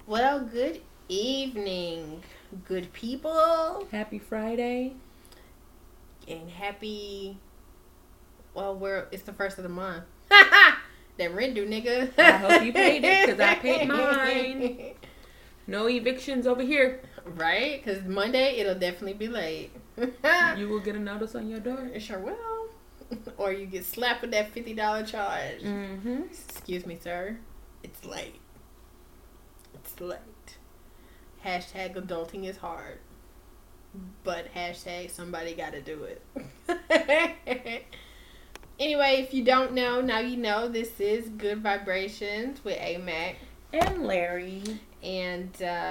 Well, good evening, good people, Happy Friday. and happy. Well, it's the first of the month. That rent due, nigga. I hope you paid it because I paid mine. No evictions over here. Right? Because Monday it'll definitely be late. You will get a notice on your door. It sure will. Or you get slapped with that $50 charge. Mm-hmm. Excuse me, sir. It's late. It's late. Hashtag adulting is hard. But hashtag somebody gotta do it. Anyway, if you don't know, now you know. This is Good Vibrations with AMAC. And Larry. And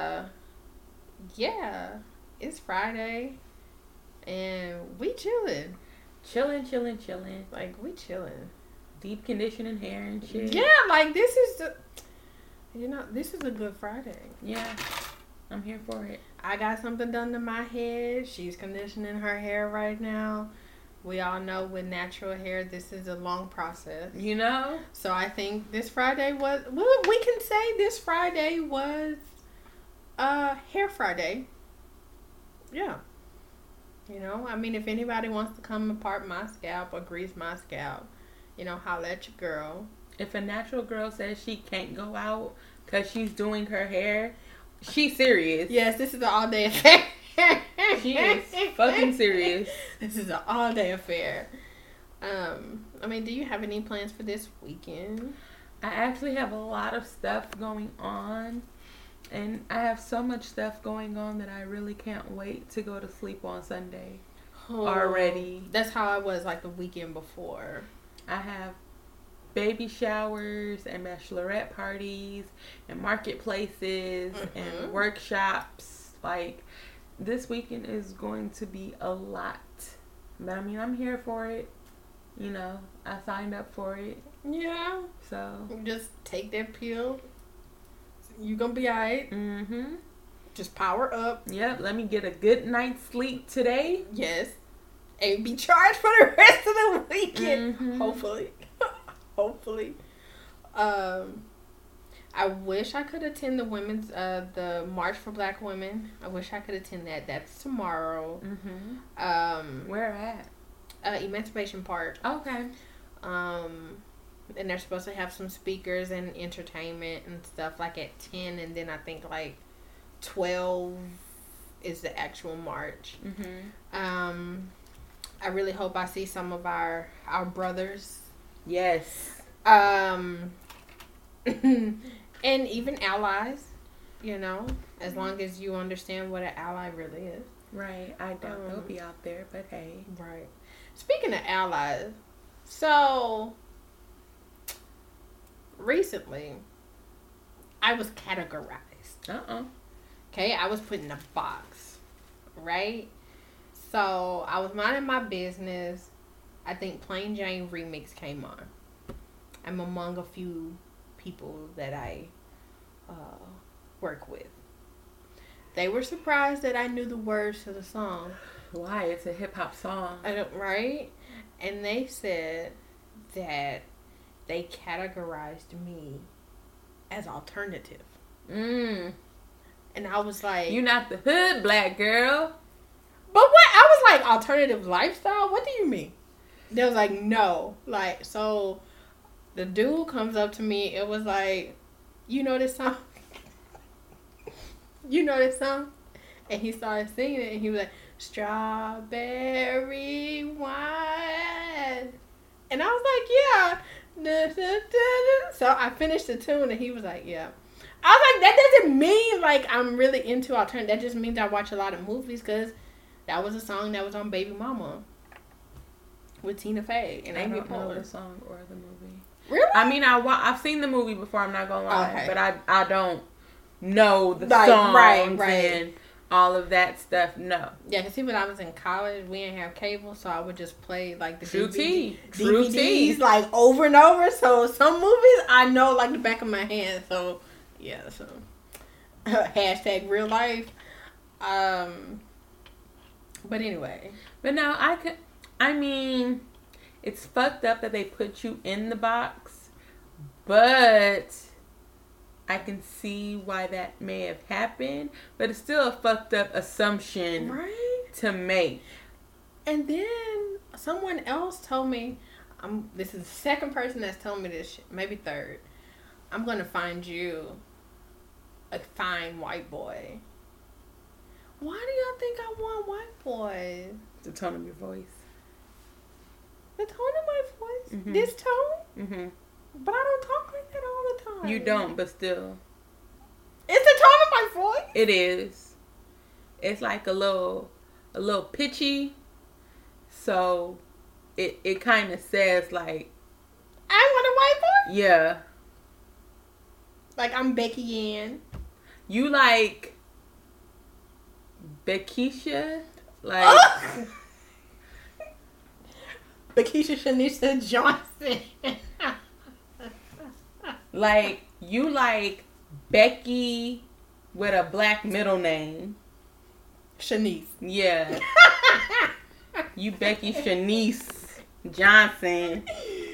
yeah, it's Friday. And we chilling. Chilling. Like, we chilling. Deep conditioning hair and shit. Yeah, like this is this is a good Friday. Yeah. I'm here for it. I got something done to my head. She's conditioning her hair right now. We all know with natural hair, this is a long process. You know? So I think this Friday was, well, we can say this Friday was Hair Friday. Yeah. You know, I mean, if anybody wants to come apart my scalp or grease my scalp, you know, holla at your girl. If a natural girl says she can't go out because she's doing her hair, she's serious. Yes, this is an all-day affair. She is fucking serious. This is an all-day affair. I mean, do you have any plans for this weekend? I actually have a lot of stuff going on. And I have so much stuff going on that I really can't wait to go to sleep on Sunday. Already. That's how I was like the weekend before. I have baby showers and bachelorette parties and marketplaces and workshops. Like, this weekend is going to be a lot. But I mean, I'm here for it. You know, I signed up for it. Yeah. So just take that pill. You gonna be alright. Mm-hmm. Just power up. Yep. Let me get a good night's sleep today. Yes. And be charged for the rest of the weekend. Mm-hmm. Hopefully. Hopefully. I wish I could attend the March for Black Women. I wish I could attend that. That's tomorrow. Mm-hmm. Where at? Emancipation Park. Okay. And they're supposed to have some speakers and entertainment and stuff like at 10, and then I think like 12 is the actual march. Mm-hmm. I really hope I see some of our brothers. Yes. And even allies, you know, as long as you understand what an ally really is. Right. I doubt they'll be out there, but hey. Right. Speaking of allies, so recently I was categorized. Okay, I was put in a box, right? So I was minding my business. I think Plain Jane Remix came on. I'm among a few people that I work with. They were surprised that I knew the words to the song. Why? It's a hip hop song. Right? And they said that they categorized me as alternative. And I was like, "You not the hood black girl." But what? I was like, alternative lifestyle? What do you mean? They was like, no. Like, so the dude comes up to me. It was like, you know this song? You know this song? And he started singing it, and he was like, strawberry wine. And I was like, yeah. So I finished the tune, and he was like, yeah. I was like, that doesn't mean like I'm really into alternative. That just means I watch a lot of movies, because that was a song that was on Baby Mama with Tina Fey and Amy Poehler. I don't know the song or the movie. Really? I mean, I've seen the movie before. I'm not gonna lie, Okay. but I don't know the Like, songs right. and all of that stuff. No. Yeah, because see, when I was in college, we didn't have cable, so I would just play like the True DVDs like over and over. So some movies I know like the back of my hand. So yeah, so hashtag real life. But anyway. But no, I mean, it's fucked up that they put you in the box, but I can see why that may have happened, but it's still a fucked up assumption to make. And then someone else told me, this is the second person that's told me this shit, maybe third. I'm going to find you a fine white boy. Why do y'all think I want white boys? The tone of your voice. The tone of my voice? Mm-hmm. This tone? Mm-hmm. But I don't talk like that all the time. You don't, but still. It's the tone of my voice? It is. It's like a little pitchy. So it kind of says like, I want a white boy? Yeah. Like I'm Becky Ann. You like Bekeisha? Like Bekeisha Shanisha Johnson. Like you like Becky with a black middle name. Shanice. Yeah. You Becky Shanice Johnson.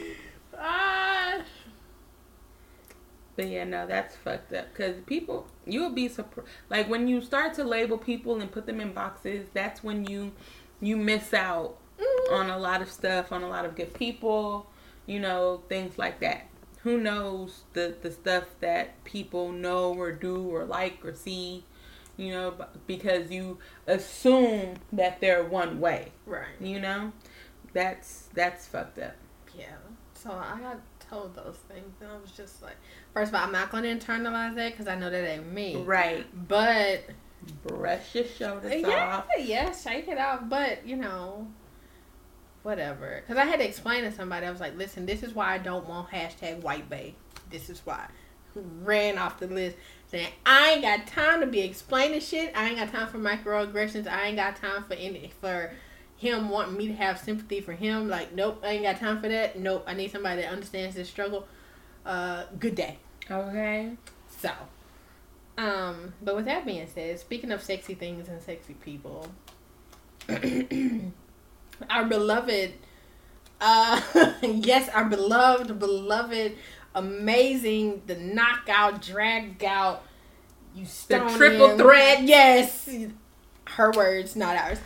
But yeah, no, that's fucked up. Because people, you'll be surprised. Like, when you start to label people and put them in boxes, that's when you miss out on a lot of stuff, on a lot of good people, you know, things like that. Who knows the stuff that people know or do or like or see, you know, because you assume that they're one way. Right. You know? That's fucked up. Yeah. So I got told those things and I was just like, first of all, I'm not going to internalize that because I know that ain't me. Right. But brush your shoulders off. Yeah, shake it off. But, you know, whatever. Because I had to explain to somebody. I was like, listen, this is why I don't want #whitebae. This is why. Ran off the list. Saying, I ain't got time to be explaining shit. I ain't got time for microaggressions. I ain't got time for him wanting me to have sympathy for him. Like, nope, I ain't got time for that. Nope, I need somebody that understands this struggle. Good day. Okay. So, but with that being said, speaking of sexy things and sexy people, our beloved, yes, our beloved, amazing, the knockout, drag out, you stone the triple him. threat. Yes. Her words, not ours.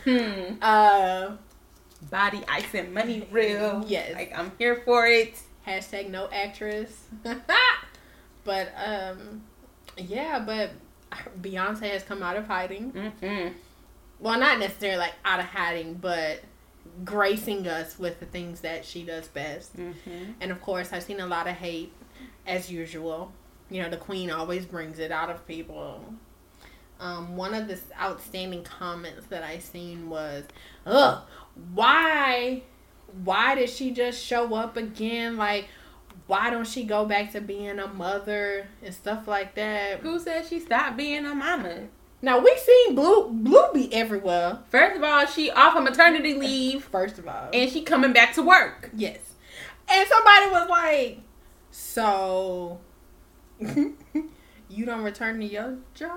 Body, ice, and money real. Yes. Like, I'm here for it. #no actress. But, yeah, but Beyonce has come out of hiding. Mm-hmm. Well, not necessarily like out of hiding, but gracing us with the things that she does best. Mm-hmm. And of course, I've seen a lot of hate, as usual. You know, the queen always brings it out of people. One of the outstanding comments that I seen was, ugh, why did she just show up again? Like, why don't she go back to being a mother and stuff like that? Who said she stopped being a mama? Now, we seen Blue be everywhere. First of all, she off of maternity leave. First of all. And she coming back to work. Yes. And somebody was like, so, you don't return to your job?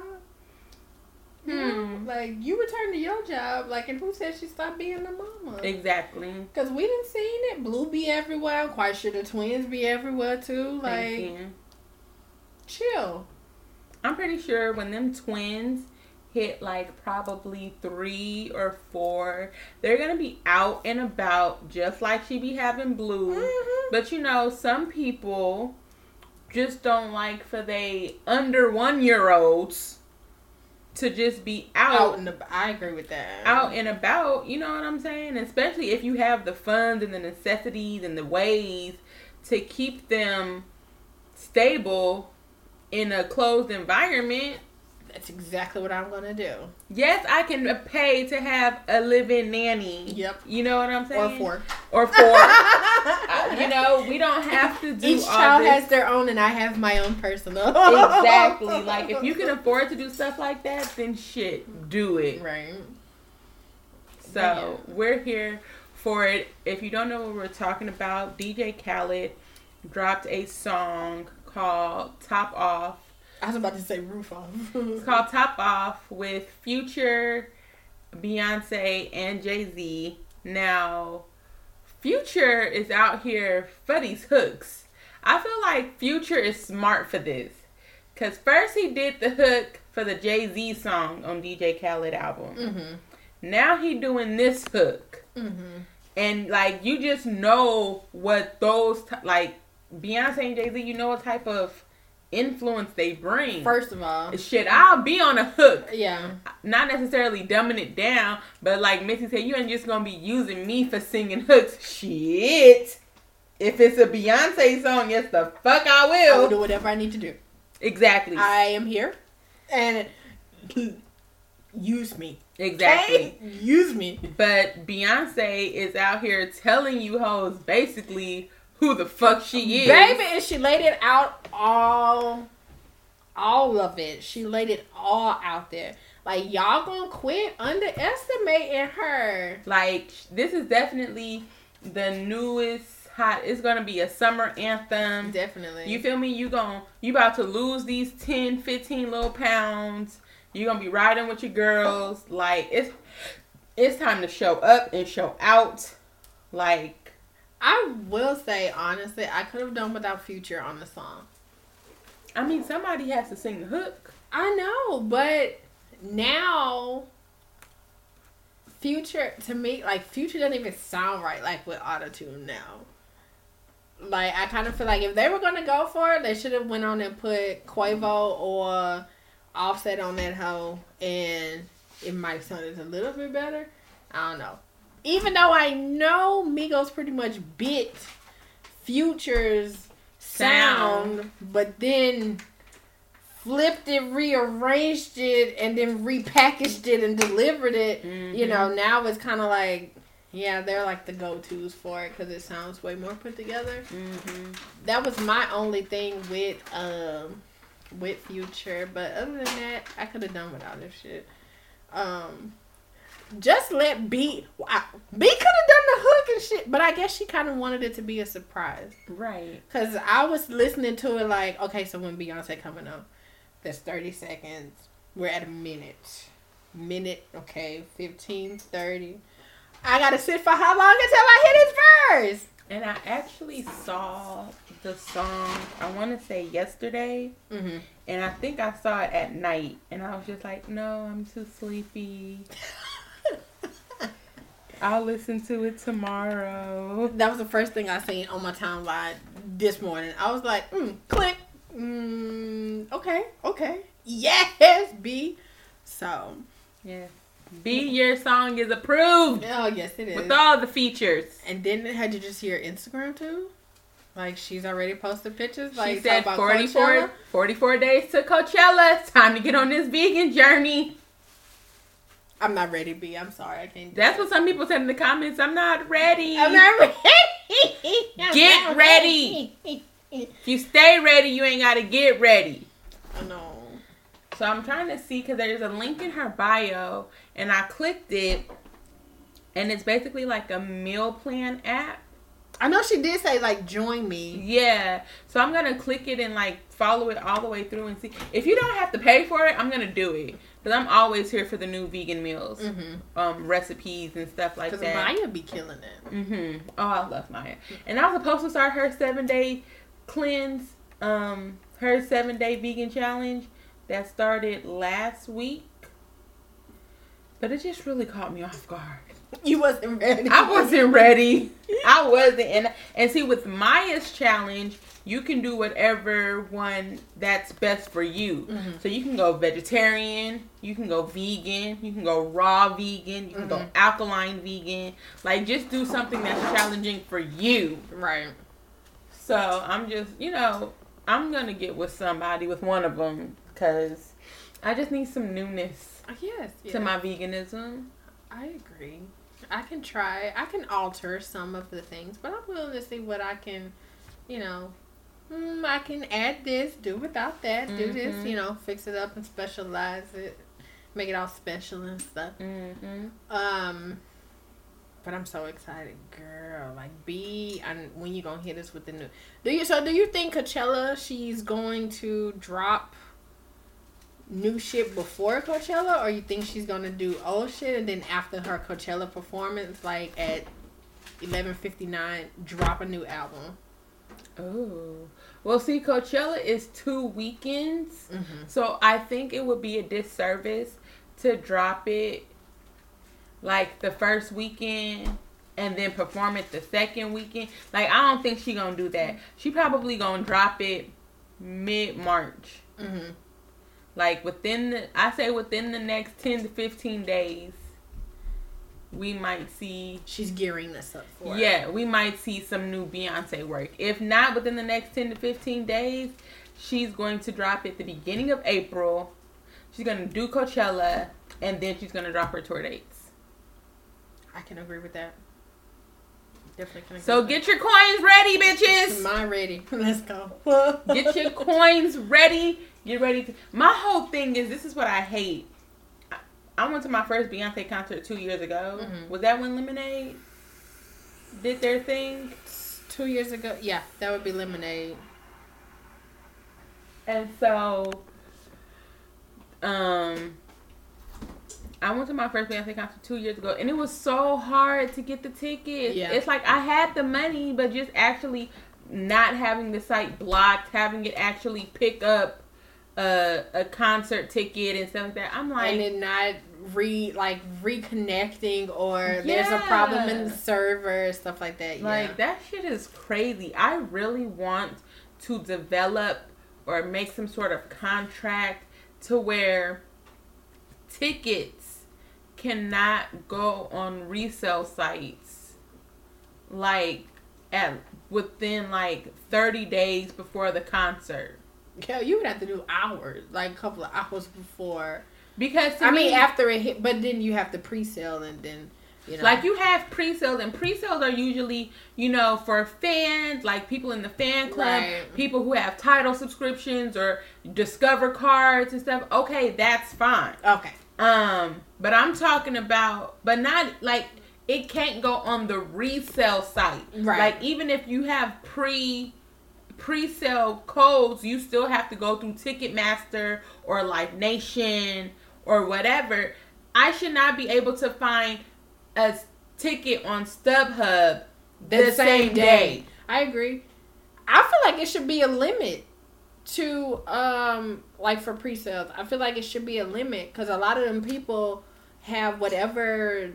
Like, you return to your job, like, and who said she stopped being a mama? Exactly. Because we didn't see it. Blue be everywhere. I'm quite sure the twins be everywhere, too. Like, chill. I'm pretty sure when them twins hit, like, probably 3 or 4, they're going to be out and about, just like she be having Blue. Mm-hmm. But, you know, some people just don't like for they under 1-year-olds to just be out. I agree with that. Out and about, you know what I'm saying? Especially if you have the funds and the necessities and the ways to keep them stable in a closed environment. That's exactly what I'm going to do. Yes, I can pay to have a live-in nanny. Yep. You know what I'm saying? Or 4. You know, we don't have to do each all child this. has their own, and I have my own personal. Exactly. Like, if you can afford to do stuff like that, then shit, do it. Right. So, we're here for it. If you don't know what we're talking about, DJ Khaled dropped a song called Top Off. I was about to say Roof Off. It's called Top Off with Future, Beyonce, and Jay-Z. Now, Future is out here for these hooks. I feel like Future is smart for this. Because first he did the hook for the Jay-Z song on DJ Khaled album. Mm-hmm. Now he doing this hook. Mm-hmm. And, like, you just know what those, like, Beyonce and Jay-Z, you know what type of influence they bring. First of all. Shit, I'll be on a hook. Yeah. Not necessarily dumbing it down, but like Missy said, you ain't just gonna be using me for singing hooks. Shit. If it's a Beyonce song, yes the fuck I will. I will do whatever I need to do. Exactly. I am here. And use me. Exactly. Okay? Use me. But Beyonce is out here telling you hoes basically who the fuck she is. Baby, and she laid it out all of it. She laid it all out there. Like, y'all gonna quit underestimating her. Like, this is definitely the newest hot. It's gonna be a summer anthem. Definitely. You feel me? You about to lose these 10, 15 little pounds. You're gonna be riding with your girls. Like, it's time to show up and show out. Like, I will say, honestly, I could have done without Future on the song. I mean, somebody has to sing the hook. I know, but now Future, to me, like, Future doesn't even sound right, like, with autotune now. Like, I kind of feel like if they were going to go for it, they should have went on and put Quavo or Offset on that hoe, and it might have sounded a little bit better. I don't know. Even though I know Migos pretty much bit Future's sound, but then flipped it, rearranged it, and then repackaged it and delivered it. Mm-hmm. You know, now it's kind of like, yeah, they're like the go-tos for it because it sounds way more put together. Mm-hmm. That was my only thing with Future, but other than that, I could have done without this shit. Just let B. B could have done the hook and shit, but I guess she kind of wanted it to be a surprise, right? Because I was listening to it like, okay, so when Beyonce coming up, there's 30 seconds. We're at a minute. Okay, 15, 30. I gotta sit for how long until I hit his verse? And I actually saw the song, I want to say yesterday. Mm-hmm. And I think I saw it at night. And I was just like, no, I'm too sleepy. I'll listen to it tomorrow. That was the first thing I seen on my timeline this morning. I was like, click. Okay. Yes, B. So. Yeah. B, your song is approved. Oh, yes, it is. With all the features. And then had you just hear Instagram too? Like, she's already posted pictures. Like, she said 44 days to Coachella. It's time to get on this vegan journey. I'm not ready, B. I'm sorry. I can't do That's what some people said in the comments. I'm not ready. Get ready. If you stay ready, you ain't got to get ready. I know. So I'm trying to see, because there's a link in her bio, and I clicked it, and it's basically like a meal plan app. I know she did say, like, join me. Yeah. So I'm going to click it and, like, follow it all the way through and see. If you don't have to pay for it, I'm going to do it. Because I'm always here for the new vegan meals, recipes and stuff like that. Because Maya be killing it. Mm-hmm. Oh, I love Maya. And I was supposed to start her 7-day cleanse, her 7-day vegan challenge that started last week. But it just really caught me off guard. You wasn't ready. I wasn't ready. I wasn't. And see, with Maya's challenge, you can do whatever one that's best for you. Mm-hmm. So you can go vegetarian, you can go vegan, you can go raw vegan, you can go alkaline vegan. Like, just do something that's challenging for you. Right. So I'm just, I'm going to get with somebody, with one of them, because I just need some newness to my veganism. I agree. I can try. I can alter some of the things, but I'm willing to see what I can, I can add this, do without that, do this, fix it up and specialize it, make it all special and stuff. Mm-hmm. But I'm so excited, girl. Like, when you gonna hit us with the new? Do you think Coachella, she's going to drop new shit before Coachella, or you think she's gonna do old shit and then after her Coachella performance, like at 11:59, drop a new album? Oh. Well, see, Coachella is 2 weekends. So I think it would be a disservice to drop it like the first weekend and then perform it the second weekend. Like, I don't think she gonna do that. She probably gonna drop it mid-March. Like, within the next 10 to 15 days, we might see... She's gearing this up for it. We might see some new Beyonce work. If not within the next 10 to 15 days, she's going to drop it the beginning of April. She's going to do Coachella, and then she's going to drop her tour dates. I can agree with that. Definitely can agree. So get your coins ready, bitches. Mine ready. Let's go. Get your coins ready. Get ready to... My whole thing is, this is what I hate. I went to my first Beyonce concert 2 years ago. Was that when Lemonade did their thing? 2 years ago? Yeah, that would be Lemonade. And so, I went to my first Beyonce concert 2 years ago, and it was so hard to get the tickets. Yeah. It's like I had the money, but just actually not having the site blocked, having it actually pick up a concert ticket and stuff like that. I'm like, and then not reconnecting, or there's a problem in the server, stuff like that. Like, that shit is crazy. I really want to develop or make some sort of contract to where tickets cannot go on resale sites like within 30 days before the concert. Yeah, you would have to do hours, like a couple of hours before. Because after it hit, but then you have to pre-sale, and then, Like, you have pre-sales, and pre-sales are usually, for fans, like people in the fan club, people who have Tidal subscriptions or Discover cards and stuff. Okay, that's fine. Okay. But I'm talking about, but not, it can't go on the resale site. Right. Like, even if you have pre-sale codes, you still have to go through Ticketmaster or Live Nation or whatever. I should not be able to find a ticket on StubHub the same day. I agree. I feel like it should be a limit to for pre-sales. I feel like it should be a limit, because a lot of them people have whatever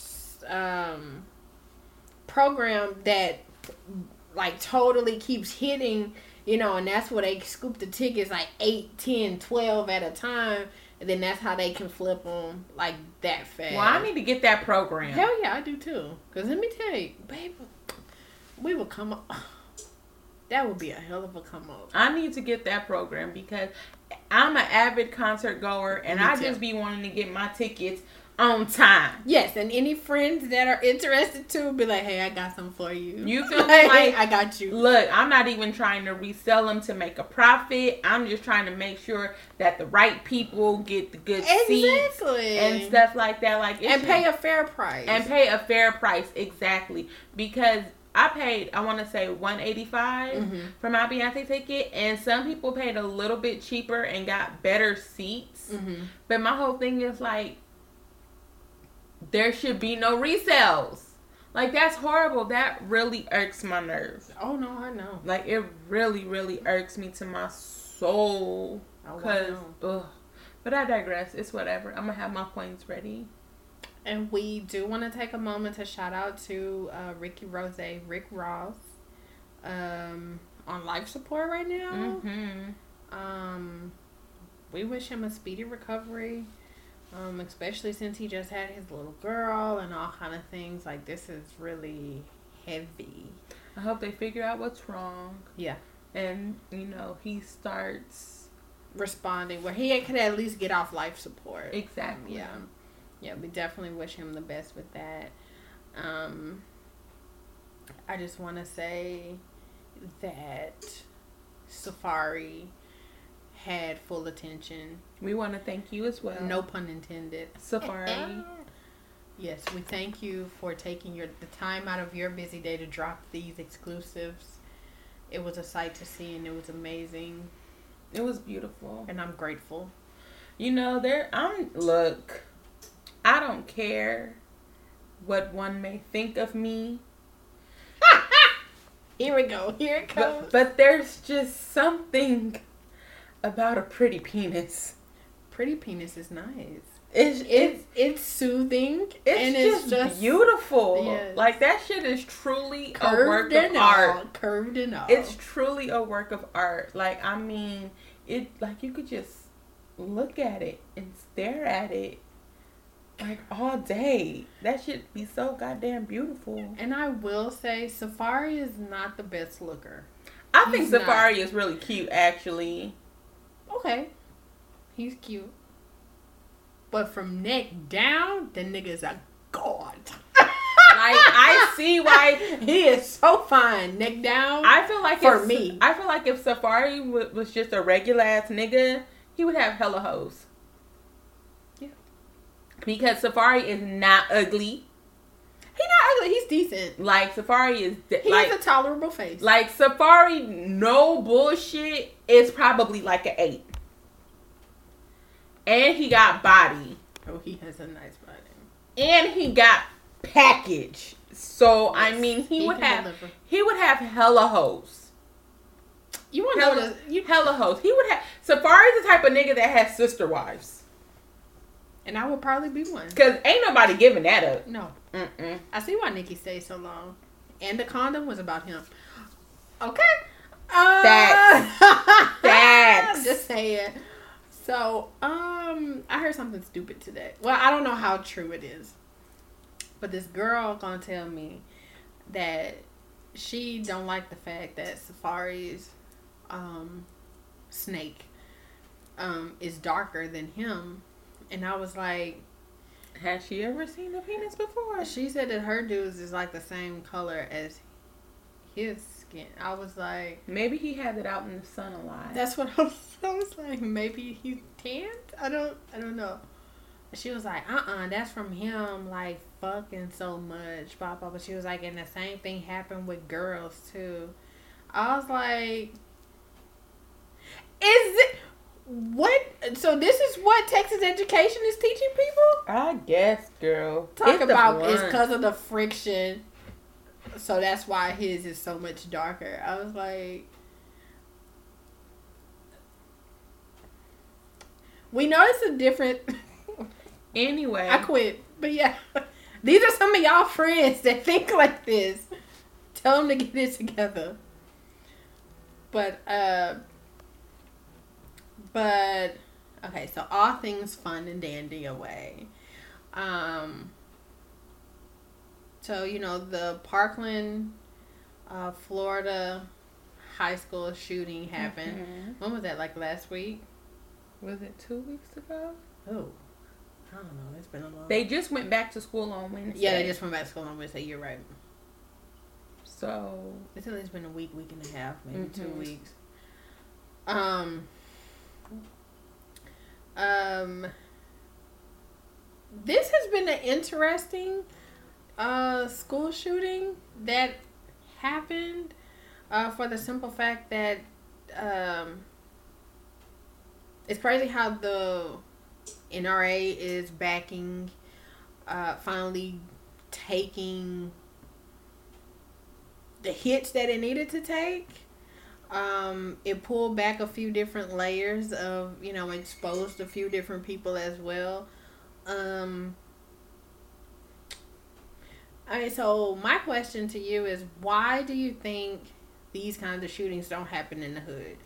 program that totally keeps hitting, and that's where they scoop the tickets 8, 10, 12 at a time, and then that's how they can flip them that fast. Well, I need to get that program. Hell yeah, I do too. Because let me tell you, baby, we will come up. That would be a hell of a come up. I need to get that program, because I'm an avid concert goer, and I just be wanting to get my tickets on time. Yes, and any friends that are interested too, be like, hey, I got some for you. You feel me? I got you. Look, I'm not even trying to resell them to make a profit. I'm just trying to make sure that the right people get the good seats and stuff like that. And pay a fair price. Exactly. Because I paid, I want to say $185 for my Beyonce ticket, and some people paid a little bit cheaper and got better seats. But my whole thing is there should be no resales. That's horrible. That really irks my nerves. Oh, no, I know. It really, really irks me to my soul. But I digress. It's whatever. I'm going to have my points ready. And we do want to take a moment to shout out to Rick Ross, on life support right now. We wish him a speedy recovery. Especially since he just had his little girl and all kind of things. This is really heavy. I hope they figure out what's wrong. Yeah. And, he starts responding where he could at least get off life support. Exactly. Yeah, we definitely wish him the best with that. I just want to say that Safari had full attention. We want to thank you as well. No pun intended. Safari. Yes, we thank you for taking the time out of your busy day to drop these exclusives. It was a sight to see, and it was amazing. It was beautiful. And I'm grateful. Look, I don't care what one may think of me. Here we go. Here it comes. But there's just something about a pretty penis. Pretty penis is nice. It's soothing. It's just beautiful. Yes. Like, that shit is truly a work of art. Curved and all. It's truly a work of art. Like, I mean, it, like, you could just look at it and stare at it like all day. That should be so goddamn beautiful. And I will say, Safari is not the best looker. I think Safari is really cute, actually. Okay. He's cute. But from neck down, the nigga's a god. Like, I see why he is so fine. Neck down. I feel like for me. I feel like if Safari was just a regular ass nigga, he would have hella hoes. Yeah. Because Safari is not ugly. He's not ugly. He's decent. Like, Safari is... He has a tolerable face. Like, Safari, no bullshit, is probably like an 8. And he got body. Oh, he has a nice body. And he got package. So, yes, I mean, he would have hella hoes. You want to know this? Hella hoes. He would have... Safari's the type of nigga that has sister wives. And I would probably be one. Because ain't nobody giving that up. No. Mm-mm. I see why Nikki stayed so long. And the condom was about him. Okay. Facts. I'm just saying. So, I heard something stupid today. Well, I don't know how true it is. But this girl gonna tell me that she don't like the fact that Safari's snake is darker than him. And I was like, has she ever seen a penis before? She said that her dudes is like the same color as his skin. I was like, maybe he had it out in the sun a lot. That's what I was like, maybe he tanned? I don't know. She was like, that's from him, like, fucking so much, blah, blah, blah. She was like, and the same thing happened with girls, too. I was like, so this is what Texas education is teaching people? I guess, girl. Talk about it's because of the friction. So that's why his is so much darker. I was like, we noticed a different... Anyway. I quit. But yeah. These are some of y'all friends that think like this. Tell them to get it together. But, okay, so all things fun and dandy away. So, you know, the Parkland, Florida high school shooting happened. Mm-hmm. When was that, like last week? Was it 2 weeks ago? Oh. I don't know. It's been a long... They just went back to school on Wednesday. Yeah, they just went back to school on Wednesday. You're right. So... It's at least been a week and a half, maybe 2 weeks. This has been an interesting school shooting that happened for the simple fact that it's crazy how the NRA is backing, finally taking the hits that it needed to take. It pulled back a few different layers of, you know, exposed a few different people as well. So my question to you is, why do you think these kinds of shootings don't happen in the hood?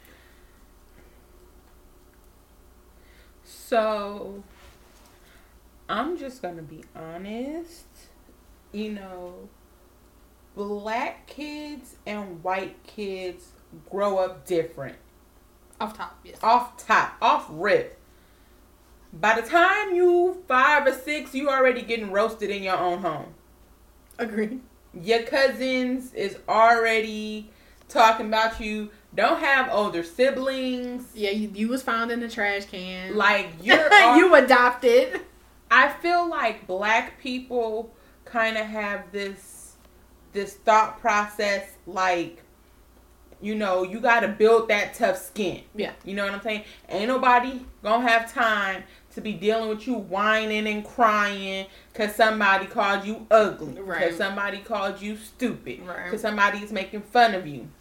So, I'm just gonna be honest. You know, black kids and white kids grow up different. Off top, yes. Off rip. By the time you 5 or 6, you already getting roasted in your own home. Agreed. Your cousins is already talking about you. Don't have older siblings. Yeah, you was found in the trash can. Like, you're... you adopted. I feel like black people kind of have this thought process, like, you know, you got to build that tough skin. Yeah. You know what I'm saying? Ain't nobody gonna have time to be dealing with you whining and crying because somebody called you ugly. Right. Because somebody called you stupid. Right. Because somebody's making fun of you.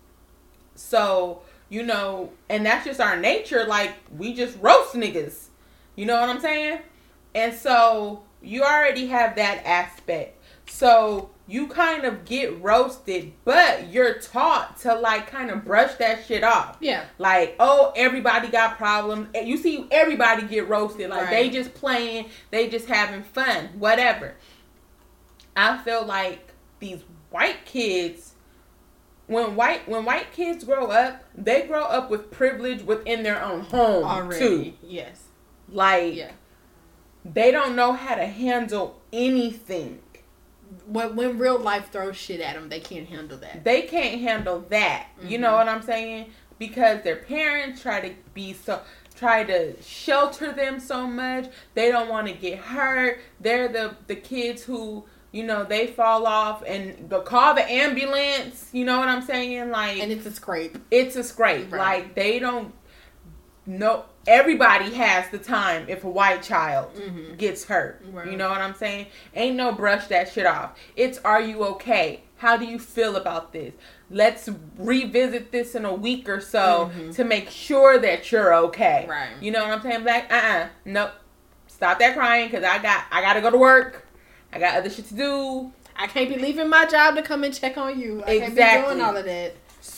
So, you know, and that's just our nature. Like, we just roast niggas. You know what I'm saying? And so, you already have that aspect. So, you kind of get roasted, but you're taught to, like, kind of brush that shit off. Yeah. Like, oh, everybody got problems. You see everybody get roasted. Like, they just playing. They just having fun. Whatever. I feel like these white kids, when white kids grow up, they grow up with privilege within their own home already. Too. Yes. Like, they don't know how to handle anything. When real life throws shit at them, they can't handle that. They can't handle that. Mm-hmm. You know what I'm saying? Because their parents try to shelter them so much. They don't want to get hurt. They're the kids who, you know, they fall off and they'll call the ambulance. You know what I'm saying? Like, and it's a scrape. It's a scrape. Right. Like, they don't know. Everybody has the time if a white child gets hurt. Right. You know what I'm saying? Ain't no brush that shit off. It's, are you okay? How do you feel about this? Let's revisit this in a week or so to make sure that you're okay. Right. You know what I'm saying? Like, nope. Stop that crying because I got to go to work. I got other shit to do. I can't be leaving my job to come and check on you. I can't be doing all of that.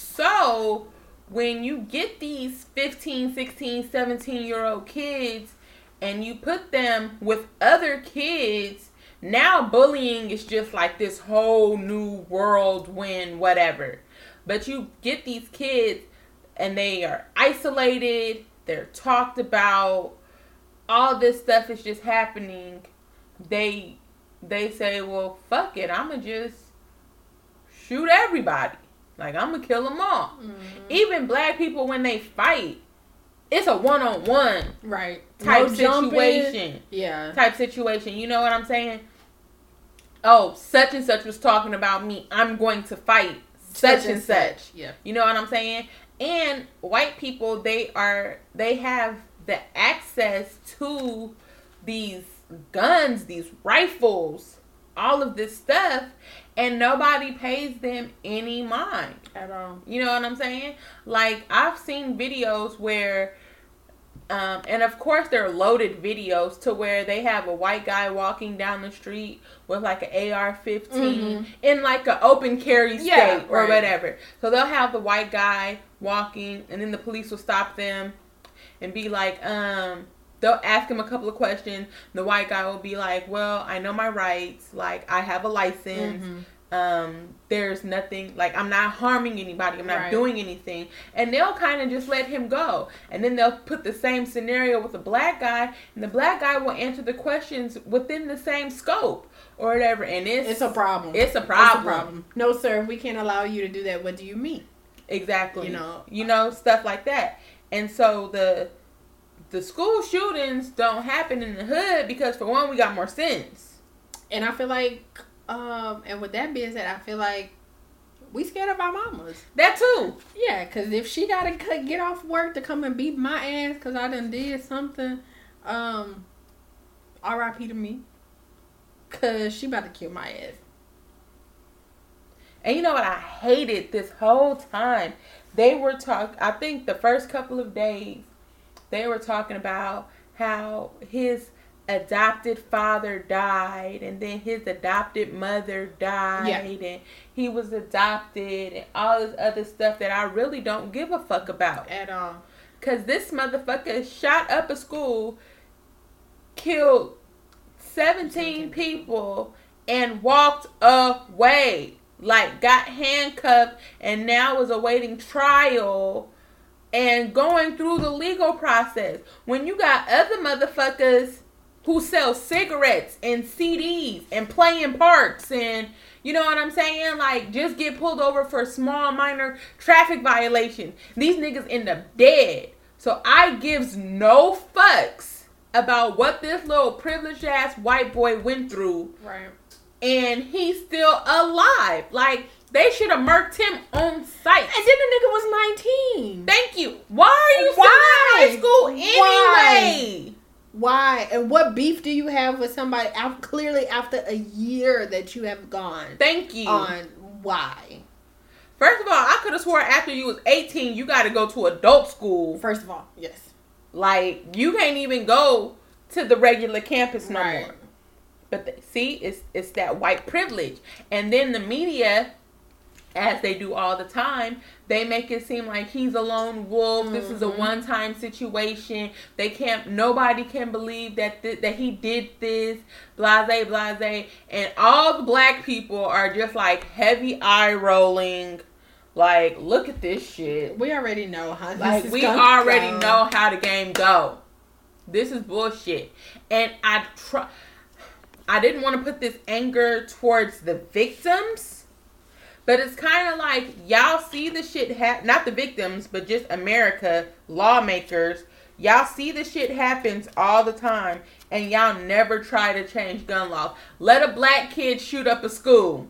So, when you get these 15, 16, 17-year-old kids and you put them with other kids, now bullying is just like this whole new whirlwind, whatever. But you get these kids and they are isolated, they're talked about, all this stuff is just happening. They say, well, fuck it, I'm going to just shoot everybody. Like, I'm going to kill them all. Mm-hmm. Even black people, when they fight, it's a one-on-one type situation. Yeah. Type situation. You know what I'm saying? Oh, such and such was talking about me. I'm going to fight such and such. Yeah. You know what I'm saying? And white people, they have the access to these guns, these rifles, all of this stuff, and nobody pays them any mind at all. You know what I'm saying? Like, I've seen videos where and of course they're loaded videos to where they have a white guy walking down the street with like an AR-15 in like an open carry state or whatever. So they'll have the white guy walking and then the police will stop them and be like, they'll ask him a couple of questions. The white guy will be like, well, I know my rights. Like, I have a license. There's nothing, like, I'm not harming anybody. I'm not doing anything. And they'll kind of just let him go. And then they'll put the same scenario with a black guy. And the black guy will answer the questions within the same scope or whatever. And it's a problem. It's a problem. No, sir, we can't allow you to do that. What do you mean? Exactly. You know, stuff like that. And so the school shootings don't happen in the hood because, for one, we got more sense. And I feel like, and with that being said, I feel like we scared of our mamas. That too. Yeah, because if she got to get off work to come and beat my ass because I done did something, R.I.P. to me. Because she about to kill my ass. And you know what I hated this whole time? They were talking, I think the first couple of days, they were talking about how his adopted father died and then his adopted mother died and he was adopted and all this other stuff that I really don't give a fuck about. At all. Because this motherfucker shot up a school, killed 17 people, and walked away. Like, got handcuffed and now is awaiting trial and going through the legal process. When you got other motherfuckers who sell cigarettes and CDs and play in parks and, you know what I'm saying? Like, just get pulled over for small, minor traffic violations. These niggas end up dead. So I gives no fucks about what this little privileged ass white boy went through. Right. and he's still alive. Like, they should have murked him on sight. And then the nigga was 19. Thank you. Why are you still in high school anyway? Why? And what beef do you have with somebody clearly after a year that you have gone? Thank you. On why? First of all, I could have swore after you was 18, you got to go to adult school. First of all, yes. Like, you can't even go to the regular campus no more. But see, it's that white privilege. And then the media, as they do all the time, they make it seem like he's a lone wolf. Mm-hmm. This is a one-time situation. Nobody can believe that he did this. Blase, blase. And all the black people are just like heavy eye rolling. Like, look at this shit. We already know how this is already know how the game go. This is bullshit. And I didn't want to put this anger towards the victims. But it's kind of like, y'all see the shit not the victims, but just America, lawmakers. Y'all see the shit happens all the time, and y'all never try to change gun laws. Let a black kid shoot up a school.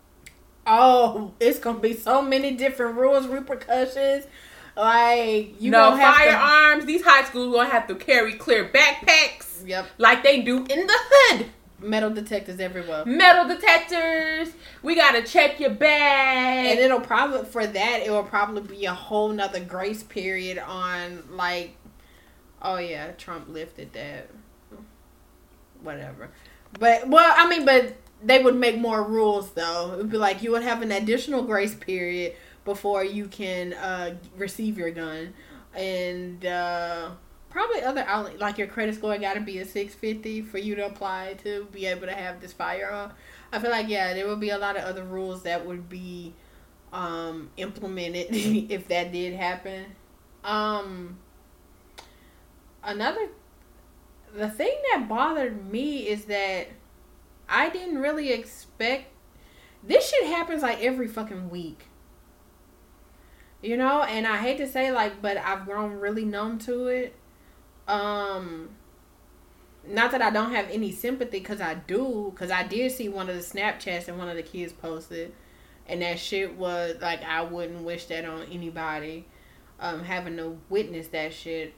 Oh, it's going to be so many different rules, repercussions. Like, firearms. These high schools going to have to carry clear backpacks. Yep. Like they do in the hood. Metal detectors everywhere. Metal detectors. We gotta check your bag. And it will probably be a whole nother grace period on, like, oh yeah, Trump lifted that. Whatever. But they would make more rules though. It would be like you would have an additional grace period before you can receive your gun. And probably other outlets, like your credit score got to be a 650 for you to apply to be able to have this firearm. I feel like, yeah, there would be a lot of other rules that would be implemented if that did happen. The thing that bothered me is that I didn't really expect, this shit happens like every fucking week. You know, and I hate to say, like, but I've grown really numb to it. Not that I don't have any sympathy, because I do, because I did see one of the Snapchats and one of the kids posted, and that shit was, like, I wouldn't wish that on anybody, having to witness that shit,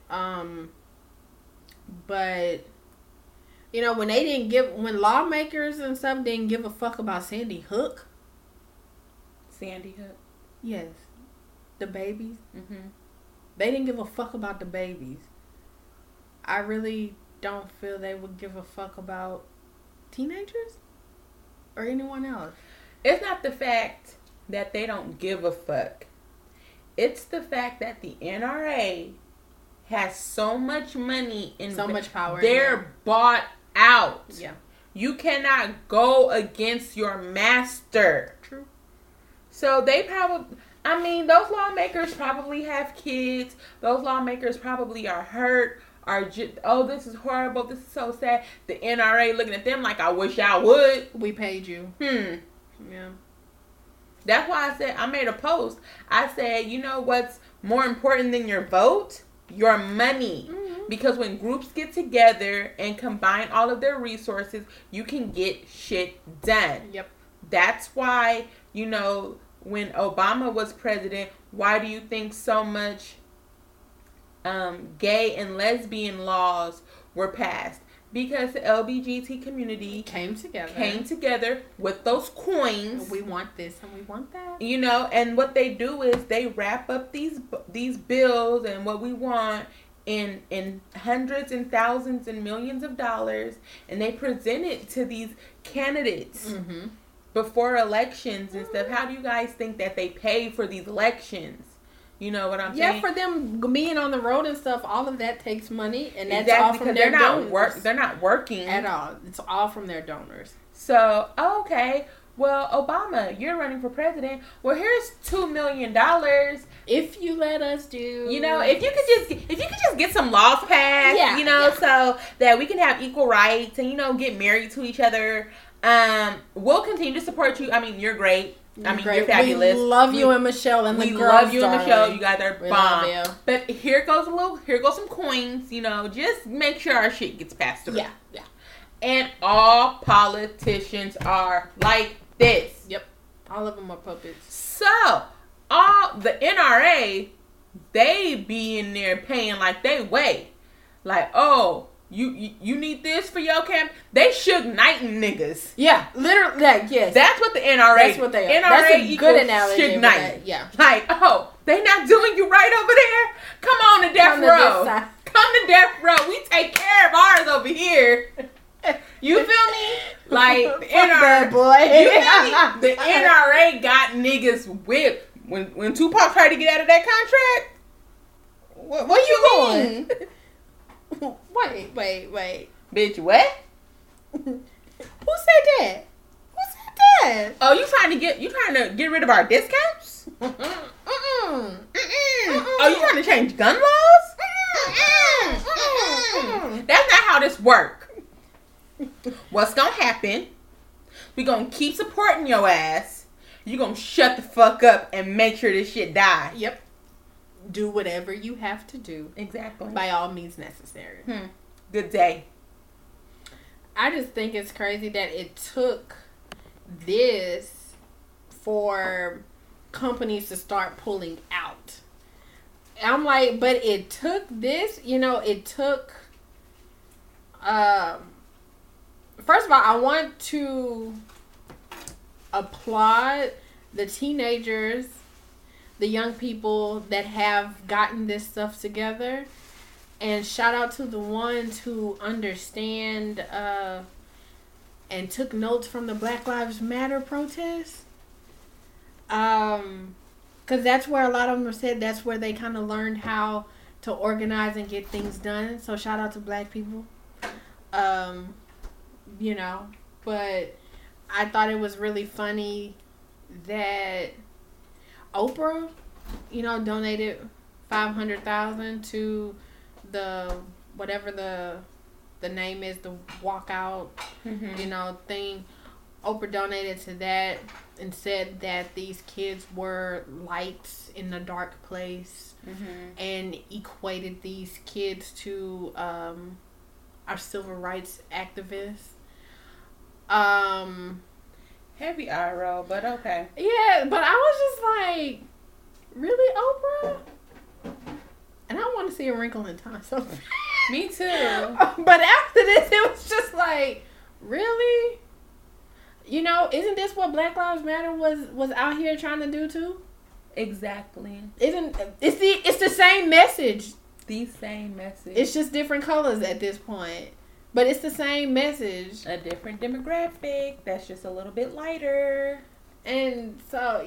but, you know, when lawmakers and stuff didn't give a fuck about Sandy Hook. Sandy Hook? Yes. The babies. Mm-hmm. They didn't give a fuck about the babies. I really don't feel they would give a fuck about teenagers or anyone else. It's not the fact that they don't give a fuck. It's the fact that the NRA has so much money and so much power. They're bought out. Yeah. You cannot go against your master. True. So they probably, those lawmakers probably have kids. Those lawmakers probably are hurt. Are just, oh, this is horrible. This is so sad. The NRA looking at them like, I wish I would. We paid you. Yeah. That's why I said, I made a post. I said, you know what's more important than your vote? Your money. Mm-hmm. Because when groups get together and combine all of their resources, you can get shit done. Yep. That's why, you know, when Obama was president, why do you think so much gay and lesbian laws were passed? Because the LGBT community came together with those coins. We want this and we want that. You know, and what they do is they wrap up these bills and what we want in hundreds and thousands and millions of dollars, and they present it to these candidates mm-hmm. before elections and stuff. How do you guys think that they pay for these elections? You know what I'm saying? Yeah, for them being on the road and stuff, all of that takes money, and that's exactly, all from their donors. They're not working at all. It's all from their donors. So, okay, well, Obama, you're running for president. Well, here's $2 million. If you let us do, you know, if you could just get some laws passed, you know, so that we can have equal rights and, you know, get married to each other. We'll continue to support you. I mean, you're great. You're fabulous. We love you and Michelle and the girls. We love you and Michelle. You guys are we bomb. But here goes some coins. You know, just make sure our shit gets passed through. Yeah. And all politicians are like this. Yep. All of them are puppets. So, all the NRA, they be in there paying like they weigh. Like, oh, you need this for your camp? They Suge Knighting niggas. Yeah, literally, like, yes. That's what the NRA. That's what they are. NRA That's a good analogy. Suge Knighting. Yeah. Like, oh, they not doing you right over there? Come on to death row. Come to death row. We take care of ours over here. You feel me? Like the NRA, boy. You feel me? The NRA got niggas whipped when Tupac tried to get out of that contract. What you going? Wait. Bitch, what? Who said that? Oh, you trying to get rid of our discounts? Mm-mm. Oh, you trying to change gun laws? That's not how this works. What's gonna happen? We gonna keep supporting your ass. You gonna shut the fuck up and make sure this shit die. Yep. Do whatever you have to do. Exactly. By all means necessary. Good day. I just think it's crazy that it took this for companies to start pulling out. I'm like, but it took this, it took, first of all, I want to applaud the teenagers, the young people that have gotten this stuff together, and shout out to the ones who understand and took notes from the Black Lives Matter protests. Because that's where a lot of them said that's where they kind of learned how to organize and get things done. So shout out to Black people. But I thought it was really funny that Oprah, donated $500,000 to the whatever the name is, the walkout, thing. Oprah donated to that and said that these kids were lights in a dark place, and equated these kids to our civil rights activists. Heavy eye roll, but okay. Yeah, but I was just like, really, Oprah? And I want to see a wrinkle in time. So me too. But after this, it was just like, really? Isn't this what Black Lives Matter was out here trying to do too? Exactly. It's the same message. The same message. It's just different colors at this point. But it's the same message. A different demographic that's just a little bit lighter. And so,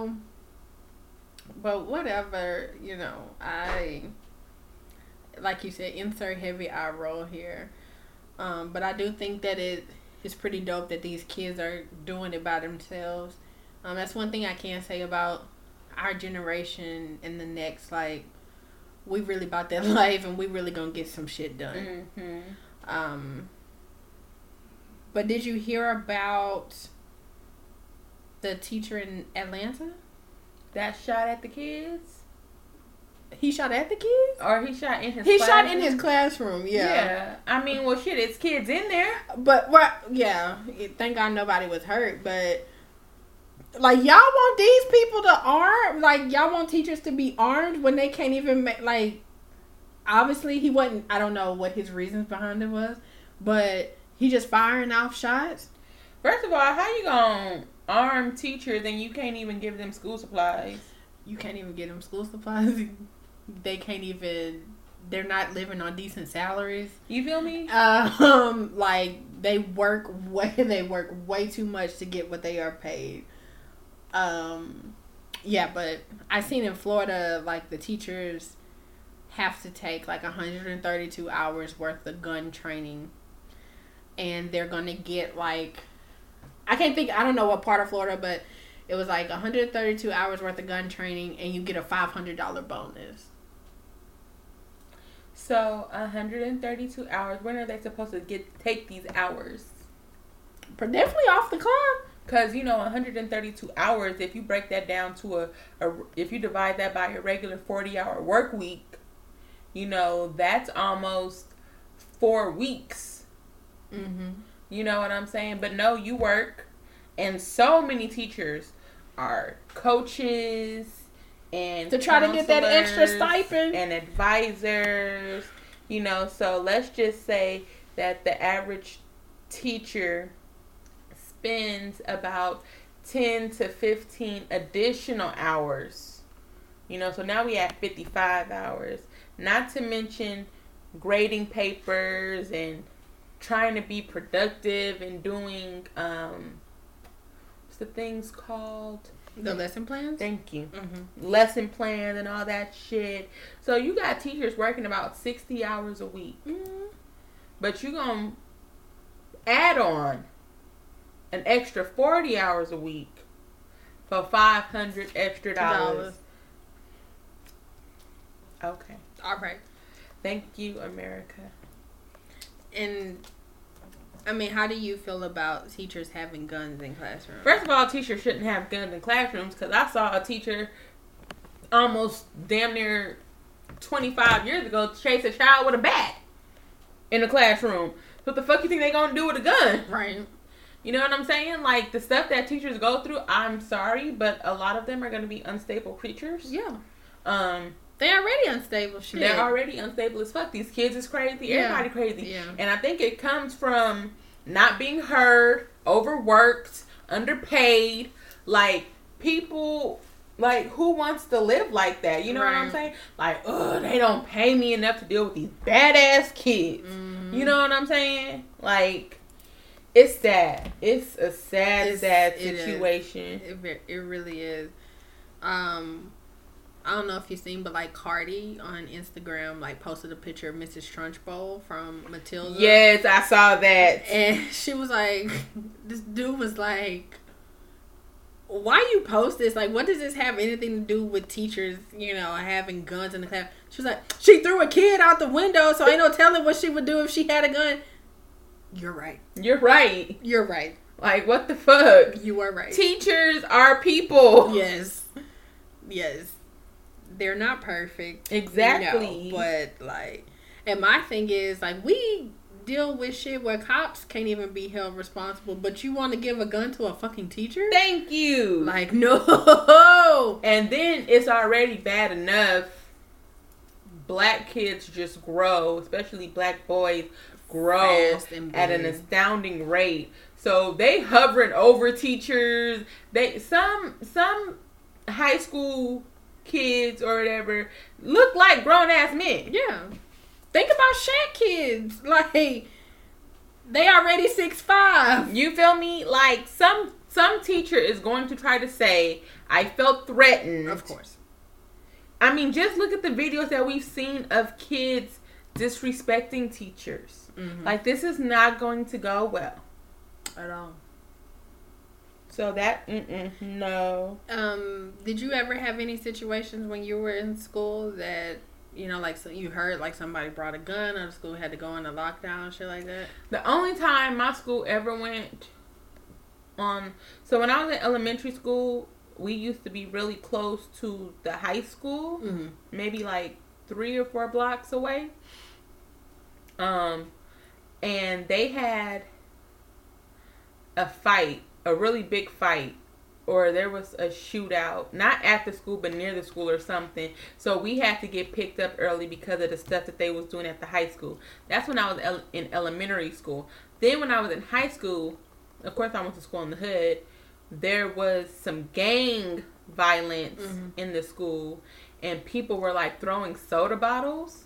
but whatever, I, like you said, insert heavy eye roll here. But I do think that it's pretty dope that these kids are doing it by themselves. That's one thing I can say about our generation and the next, like, we really about that life and we really gonna get some shit done. But did you hear about the teacher in Atlanta that shot at the kids? He shot at the kids? Or he shot in his classroom? He classroom? shot in his classroom, yeah. I mean, well, shit, it's kids in there. But, yeah, thank God nobody was hurt. But, like, y'all want these people to arm? Like, y'all want teachers to be armed when they can't even make, like, obviously he wasn't, I don't know what his reasons behind it was, but he just firing off shots. First of all, how you gonna arm teachers and you can't even give them school supplies? You can't even give them school supplies. They can't even, they're not living on decent salaries. You feel me? Like they work way too much to get what they are paid. Yeah, but I seen in Florida, like, the teachers have to take like 132 hours worth of gun training, and they're gonna get like, I don't know what part of Florida, but it was like 132 hours worth of gun training and you get a $500 bonus. So 132 hours, when are they supposed to take these hours? Definitely off the clock. Because, 132 hours, if you break that down to if you divide that by a regular 40-hour work week, that's almost 4 weeks Mm-hmm. You know what I'm saying? But no, you work. And so many teachers are coaches and to try to get that extra stipend and advisors. You know, so let's just say that the average teacher spends about 10 to 15 additional hours. You know, so now we have 55 hours. Not to mention grading papers and trying to be productive and doing what's the things called? The lesson plans? Thank you. Mm-hmm. Lesson plans and all that shit. So you got teachers working about 60 hours a week. Mm-hmm. But you're going to add on an extra 40 hours a week for $500 extra dollars. Okay. All right. Thank you, America. And I mean, how do you feel about teachers having guns in classrooms? First of all, teachers shouldn't have guns in classrooms, because I saw a teacher almost damn near 25 years ago chase a child with a bat in the classroom. What the fuck you think they gonna do with a gun? Right. You know what I'm saying? Like, the stuff that teachers go through, I'm sorry, but a lot of them are gonna be unstable creatures. Yeah. They're already unstable. Shit. They're already unstable as fuck. These kids is crazy. Yeah. Everybody crazy. Yeah. And I think it comes from not being heard, overworked, underpaid. Like, people, like, who wants to live like that? You know what I'm saying? Like, they don't pay me enough to deal with these badass kids. Mm-hmm. You know what I'm saying? Like, it's sad. It's a sad situation. It really is. I don't know if you've seen, but like Cardi on Instagram like posted a picture of Mrs. Trunchbull from Matilda. Yes, I saw that. And she was like, this dude was like, why you post this? Like, what does this have anything to do with teachers, you know, having guns in the class? She was like, she threw a kid out the window, so ain't no telling what she would do if she had a gun. You're right. You're right. You're right. Like, what the fuck? You are right. Teachers are people. Yes. Yes. They're not perfect. Exactly. No, but, like, and my thing is, like, we deal with shit where cops can't even be held responsible, but you want to give a gun to a fucking teacher? Thank you. Like, no. And then it's already bad enough. Black kids just grow, especially black boys, grow at an astounding rate. So they hovering over teachers. Some high school kids or whatever look like grown ass men. Yeah. Think about Shaq kids. Like, they already 6'5". You feel me? Like, some teacher is going to try to say, I felt threatened. Of course. I mean, just look at the videos that we've seen of kids disrespecting teachers. Mm-hmm. Like, this is not going to go well. At all. So that, no. Did you ever have any situations when you were in school that, you know, like, so you heard, like, somebody brought a gun or the school had to go into lockdown, shit like that? The only time my school ever went so when I was in elementary school, we used to be really close to the high school, maybe like 3 or 4 blocks away. And they had a fight, a really big fight, or there was a shootout, not at the school, but near the school or something. So we had to get picked up early because of the stuff that they was doing at the high school. That's when I was in elementary school. Then when I was in high school, of course I went to school in the hood, there was some gang violence in the school, and people were like throwing soda bottles.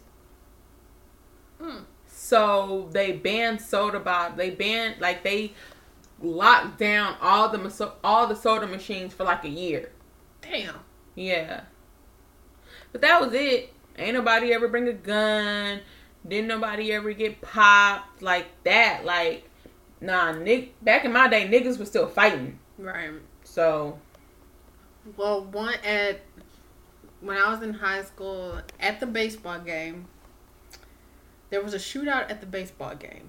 So they banned soda bottles. They locked down all the soda machines for like a year. Damn. Yeah. But that was it. Ain't nobody ever bring a gun. Didn't nobody ever get popped like that. Like, nah, back in my day, niggas was still fighting. Right. So. Well, when I was in high school, at the baseball game, there was a shootout at the baseball game.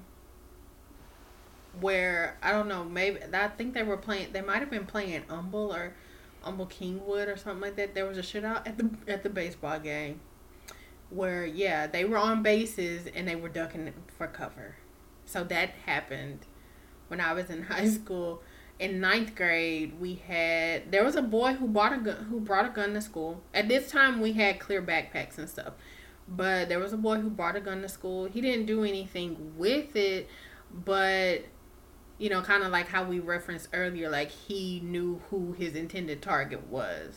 Where, I don't know, maybe, I think they might have been playing Humble or Humble Kingwood or something like that. There was a shootout at the baseball game where, yeah, they were on bases and they were ducking for cover. So that happened when I was in high school. In 9th grade, there was a boy who brought a gun to school. At this time, we had clear backpacks and stuff. But there was a boy who brought a gun to school. He didn't do anything with it, but, you know, kind of like how we referenced earlier, like he knew who his intended target was.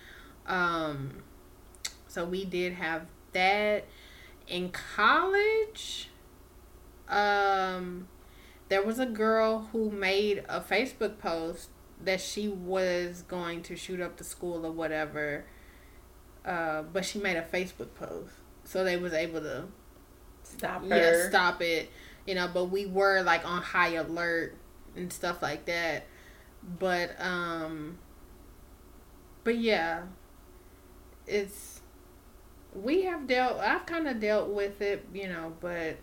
So we did have that. In college, there was a girl who made a Facebook post that she was going to shoot up the school or whatever. But she made a Facebook post. So they was able to stop her. Yeah, stop it. You know, but we were like on high alert and stuff like that. But yeah. I've kind of dealt with it, you know, but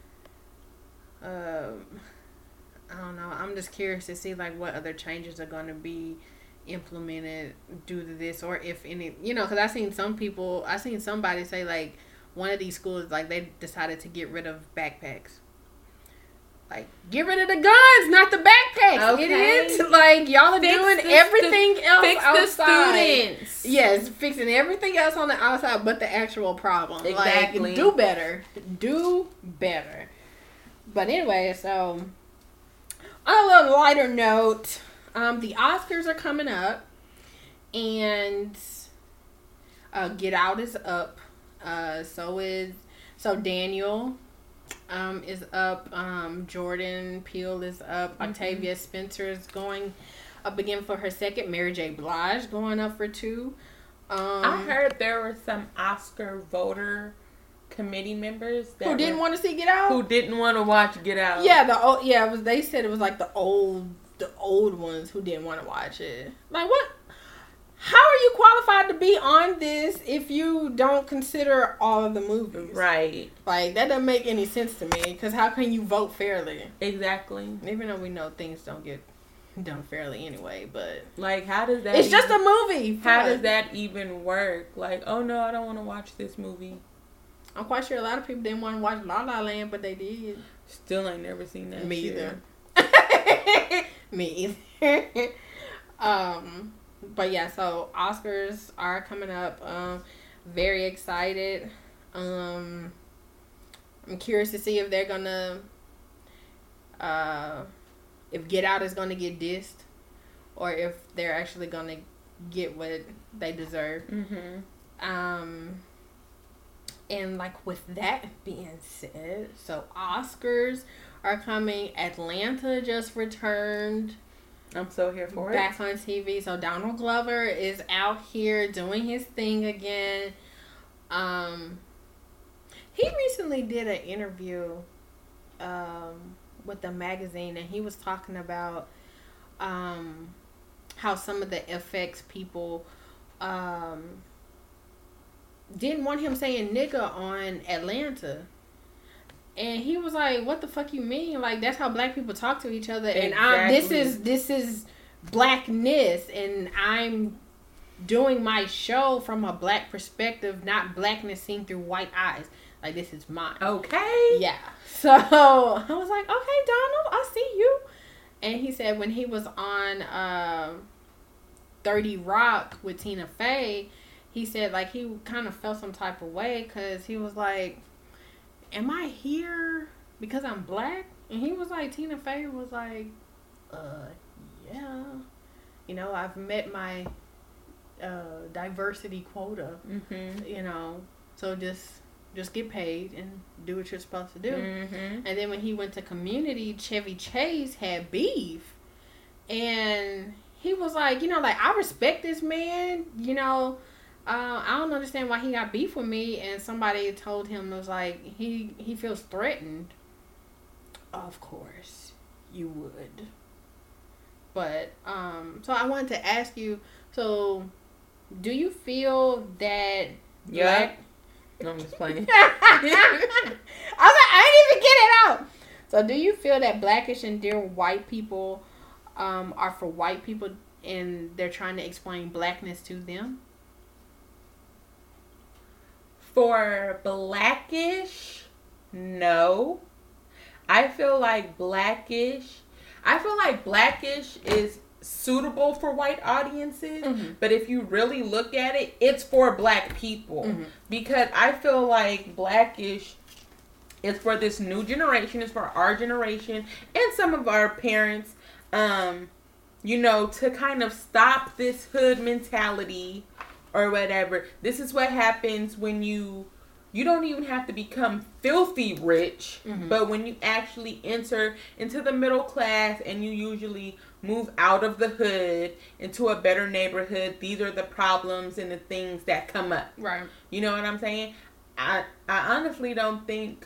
I don't know. I'm just curious to see like what other changes are going to be implemented due to this, or if any, you know, because I seen somebody say like one of these schools, like they decided to get rid of backpacks. Like, get rid of the guns, not the backpacks, okay. Idiots. Like, y'all are doing everything else outside. The students. Yes, fixing everything else on the outside but the actual problem. Exactly. Like, do better. Do better. But anyway, so, on a little lighter note, the Oscars are coming up. And Get Out is up. So Daniel is up. Jordan Peele is up. Mm-hmm. Octavia Spencer is going up again for her second. Mary J. Blige going up for 2. I heard there were some Oscar voter committee members who didn't want to see Get Out. Who didn't want to watch Get Out. Yeah, they said it was like the old ones who didn't want to watch it. Like, what? How are you qualified to be on this if you don't consider all of the movies? Right. Like, that doesn't make any sense to me. Because how can you vote fairly? Exactly. Even though we know things don't get done fairly anyway, but... Like, how does that... It's just a movie. How does that even work? Like, oh no, I don't want to watch this movie. I'm quite sure a lot of people didn't want to watch La La Land, but they did. Still ain't never seen that. Me either. Me either. But yeah, so Oscars are coming up. Very excited. I'm curious to see if they're gonna if Get Out is gonna get dissed, or if they're actually gonna get what they deserve. Mm-hmm. And like with that being said, so Oscars are coming. Atlanta just returned. I'm so here for back on TV. So Donald Glover is out here doing his thing again. He recently did an interview with the magazine, and he was talking about how some of the FX people didn't want him saying nigga on Atlanta. And he was like, what the fuck you mean? Like, that's how black people talk to each other. And this is blackness. And I'm doing my show from a black perspective, not blackness seen through white eyes. Like, this is mine. Okay. Yeah. So, I was like, okay, Donald, I see you. And he said when he was on 30 Rock with Tina Fey, he said, like, he kind of felt some type of way because he was like, am I here because I'm black? And he was like, Tina Fey was like, yeah. You know, I've met my diversity quota. Mm-hmm. You know, so just get paid and do what you're supposed to do. Mm-hmm. And then when he went to Community, Chevy Chase had beef. And he was like, you know, like, I respect this man, you know. I don't understand why he got beef with me. And somebody told him, was like, he feels threatened. Of course you would. But, so I wanted to ask you, so do you feel that black... No, I'm just playing. I was like, I didn't even get it out. So do you feel that Blackish and Dear White People are for white people and they're trying to explain blackness to them? For Blackish, no. I feel like Blackish is suitable for white audiences, but if you really look at it, it's for black people. Because I feel like Blackish is for this new generation, it's for our generation and some of our parents, to kind of stop this hood mentality or whatever. This is what happens when you don't even have to become filthy rich, but when you actually enter into the middle class and you usually move out of the hood into a better neighborhood, these are the problems and the things that come up. Right. You know what I'm saying? I honestly don't think,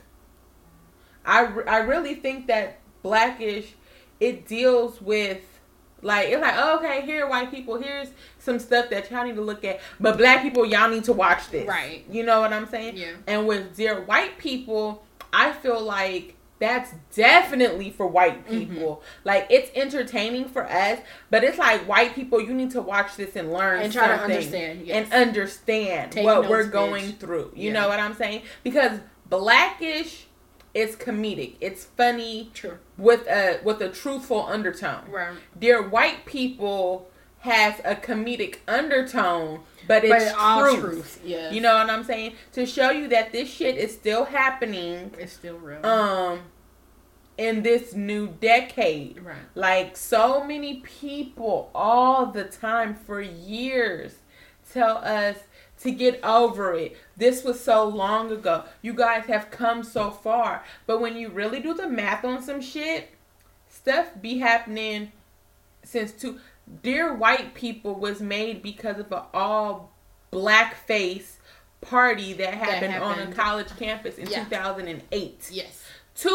I really think that Blackish, it deals with, like, it's like, oh, okay, here, white people, here's some stuff that y'all need to look at. But black people, y'all need to watch this. Right. You know what I'm saying? Yeah. And with Dear White People, I feel like that's definitely for white people. Like, it's entertaining for us, but it's like, white people, you need to watch this and learn and try something. To understand. Yes. And understand Take what notes, we're going through. You know what I'm saying? Because Blackish, it's comedic. It's funny. True. With a truthful undertone. Right. Dear White People has a comedic undertone, but it's all truth. Yeah. You know what I'm saying? To show you that this shit is still happening. It's still real. In this new decade. Right. Like, so many people all the time for years tell us to get over it. This was so long ago. You guys have come so far. But when you really do the math on some shit, stuff be happening since Dear White People was made because of an all blackface party that happened on a college campus in 2008. Yes.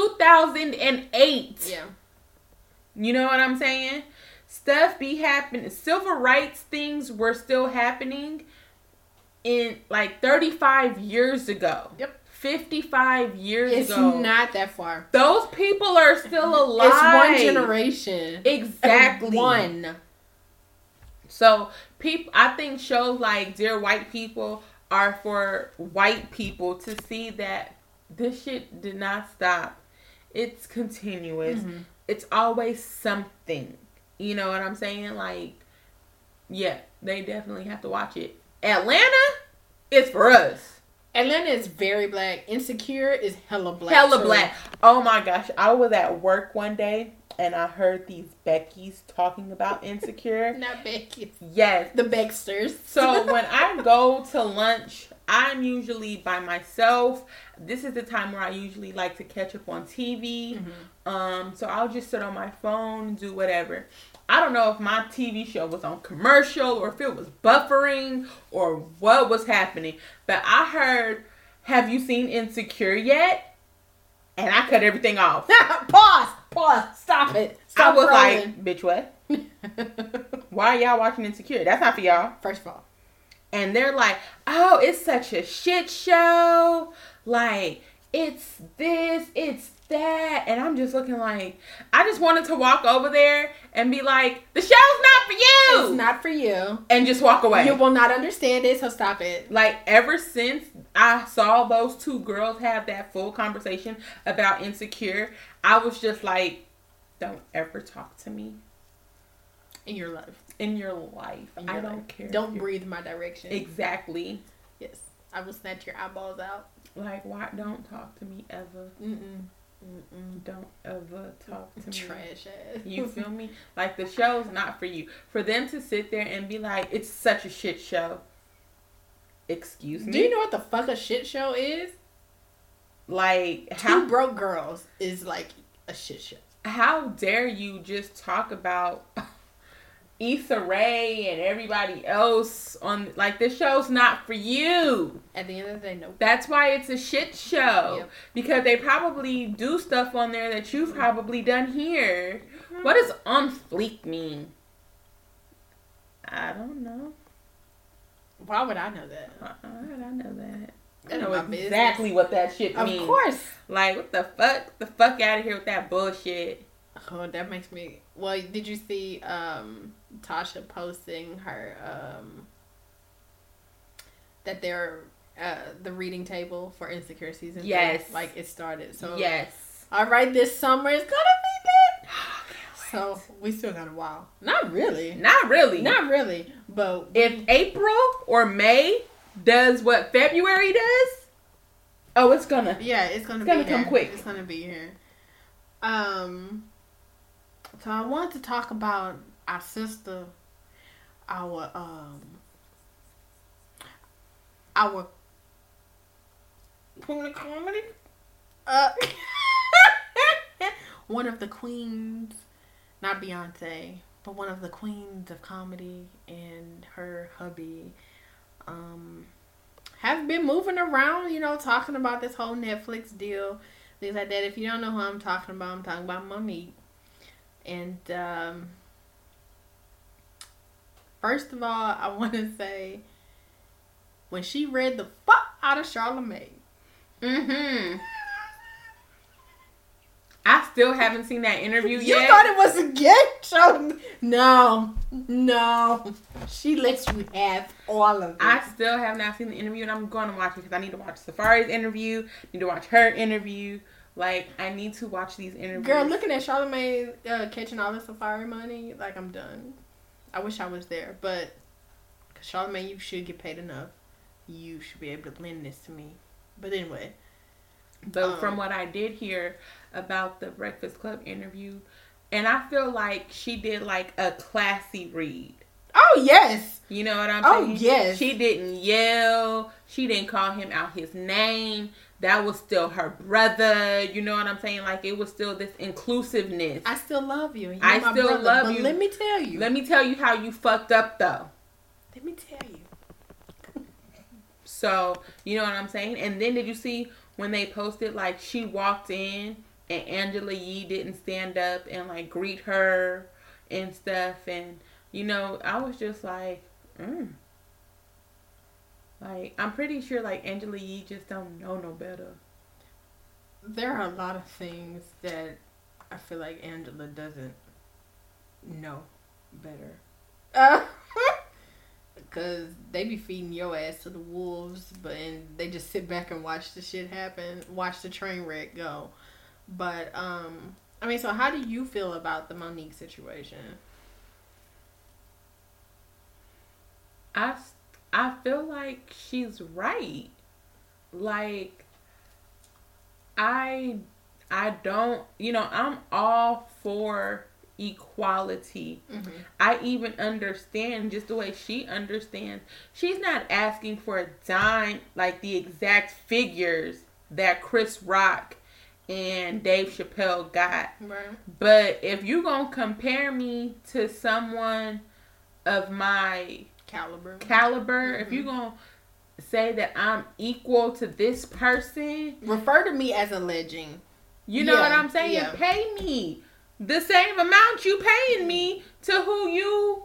2008. Yeah. You know what I'm saying? Stuff be happening. Civil rights things were still happening in like 35 years ago. Yep. 55 years ago. It's not that far. Those people are still alive. It's one generation. Exactly. One. So, I think shows like Dear White People are for white people to see that this shit did not stop. It's continuous. It's always something. You know what I'm saying? Like, yeah, they definitely have to watch it. Atlanta is for us. Atlanta is very black. Insecure is hella black. Hella black. Oh my gosh. I was at work one day and I heard these Beckys talking about Insecure. Not Beckys. Yes. The Becksters. So when I go to lunch, I'm usually by myself. This is the time where I usually like to catch up on TV. So I'll just sit on my phone, do whatever. I don't know if my TV show was on commercial or if it was buffering or what was happening. But I heard, have you seen Insecure yet? And I cut everything off. Pause. Stop it. Stop I was rolling. like, bitch, what? Why are y'all watching Insecure? That's not for y'all. First of all. And they're like, oh, it's such a shit show. Like, it's this, it's that. And I'm just looking like, I just wanted to walk over there and be like, the show's not for you. It's not for you. And just walk away. You will not understand it, so stop it. Like, ever since I saw those two girls have that full conversation about Insecure, I was just like, don't ever talk to me. In your life. I don't care. Don't breathe my direction. Exactly. Yes. I will snatch your eyeballs out. Like, why? Don't talk to me ever. Don't ever talk to me. Trash ass. You feel me? Like, the show's not for you. For them to sit there and be like, it's such a shit show. Excuse me? Do you know what the fuck a shit show is? Like, how... Two Broke Girls is like a shit show. How dare you just talk about Issa Rae and everybody else on, like, this show's not for you. At the end of the day, no. That's why it's a shit show. Yep. Because they probably do stuff on there that you've probably done here. What does on fleek mean? I don't know. Why would I know that? How would I know that? I know exactly what that shit means. Of course. Like, what the fuck? The fuck out of here with that bullshit. Oh, that makes me... Well, did you see Tasha posting her... that they're... the reading table for Insecure season 3? Yes. Like, it started. So yes. All right, this summer is gonna be lit. So we still got a while. Not really. Not really. Not really. But if April or May does what February does, oh, it's gonna. Yeah, it's gonna come quick. It's gonna be here. So I wanted to talk about our sister, our queen of comedy. One of the queens, not Beyonce, but one of the queens of comedy, and her hubby have been moving around, talking about this whole Netflix deal, things like that. If you don't know who I'm talking about Monique. And first of all, I want to say, when she read the fuck out of Charlamagne. I still haven't seen that interview yet. You thought it was a gay show? No. She lets you have all of it. I still have not seen the interview, and I'm going to watch it because I need to watch Safari's interview. Need to watch her interview. Like, I need to watch these interviews. Girl, looking at Charlamagne catching all the Safari money, like, I'm done. I wish I was there, but Charlamagne, you should get paid enough. You should be able to lend this to me. But anyway. But from what I did hear about the Breakfast Club interview, and I feel like she did like a classy read. Oh, yes. You know what I'm saying? Oh, yes. She didn't yell. She didn't call him out his name. That was still her brother. You know what I'm saying? Like, it was still this inclusiveness. I still love you. You're I still brother, love but you. Let me tell you. Let me tell you how you fucked up, though. Let me tell you. So, you know what I'm saying? And then did you see when they posted, like, she walked in and Angela Yee didn't stand up and, like, greet her and stuff. And, you know, I was just like, Like, I'm pretty sure, like, Angela Yee just don't know no better. There are a lot of things that I feel like Angela doesn't know better. Because they be feeding your ass to the wolves, and they just sit back and watch the shit happen, watch the train wreck go. But, I mean, so how do you feel about the Monique situation? I feel like she's right. Like, I don't, I'm all for equality. Mm-hmm. I even understand just the way she understands. She's not asking for a dime, like the exact figures that Chris Rock and Dave Chappelle got. Right. But if you gonna compare me to someone of my caliber, mm-hmm. If you gonna say that I'm equal to this person, refer to me as a legend. You know what I'm saying? Yeah. Pay me the same amount you paying me to who you,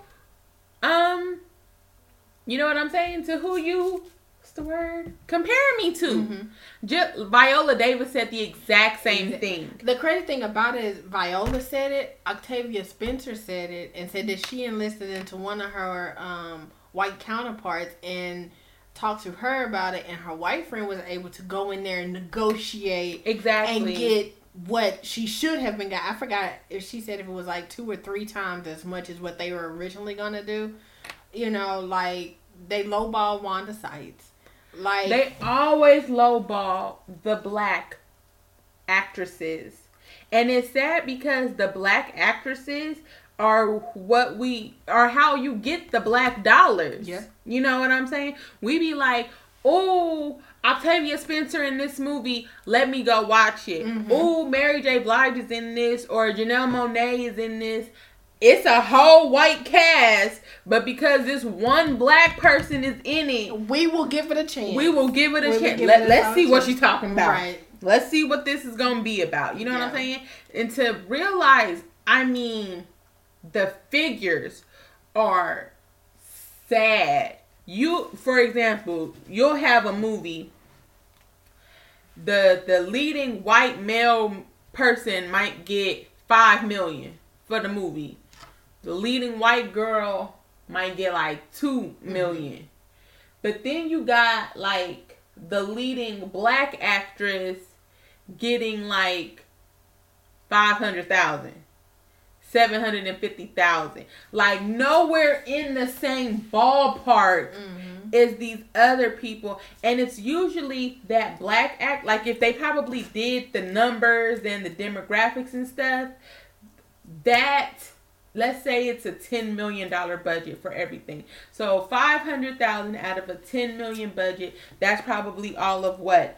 you know what I'm saying? To who you, what's the word? Compare me to. Mm-hmm. Just Viola Davis said the exact same thing. The crazy thing about it is Viola said it, Octavia Spencer said it, and said that she enlisted into one of her white counterparts and talked to her about it, and her white friend was able to go in there and negotiate and get what she should have been got. I forgot if she said if it was like 2 or 3 times as much as what they were originally gonna do. You know, like they lowball Wanda Sykes. Like they always lowball the black actresses, and it's sad because the black actresses are how you get the black dollars. Yeah. You know what I'm saying? We be like, oh, Octavia Spencer in this movie, let me go watch it. Mm-hmm. Oh, Mary J. Blige is in this, or Janelle Monáe is in this. It's a whole white cast, but because this one black person is in it, we will give it a chance. Let's see what she's talking about. Right. Let's see what this is going to be about. You know what I'm saying? And to realize, I mean, the figures are sad. For example, you'll have a movie. The leading white male person might get $5 million for the movie. The leading white girl might get like $2 million. Mm-hmm. But then you got like the leading black actress getting like $500,000. $750,000. Like nowhere in the same ballpark as these other people. And it's usually that black act. Like if they probably did the numbers and the demographics and stuff, that, let's say it's a $10 million budget for everything. So $500,000 out of a $10 million budget, that's probably all of what?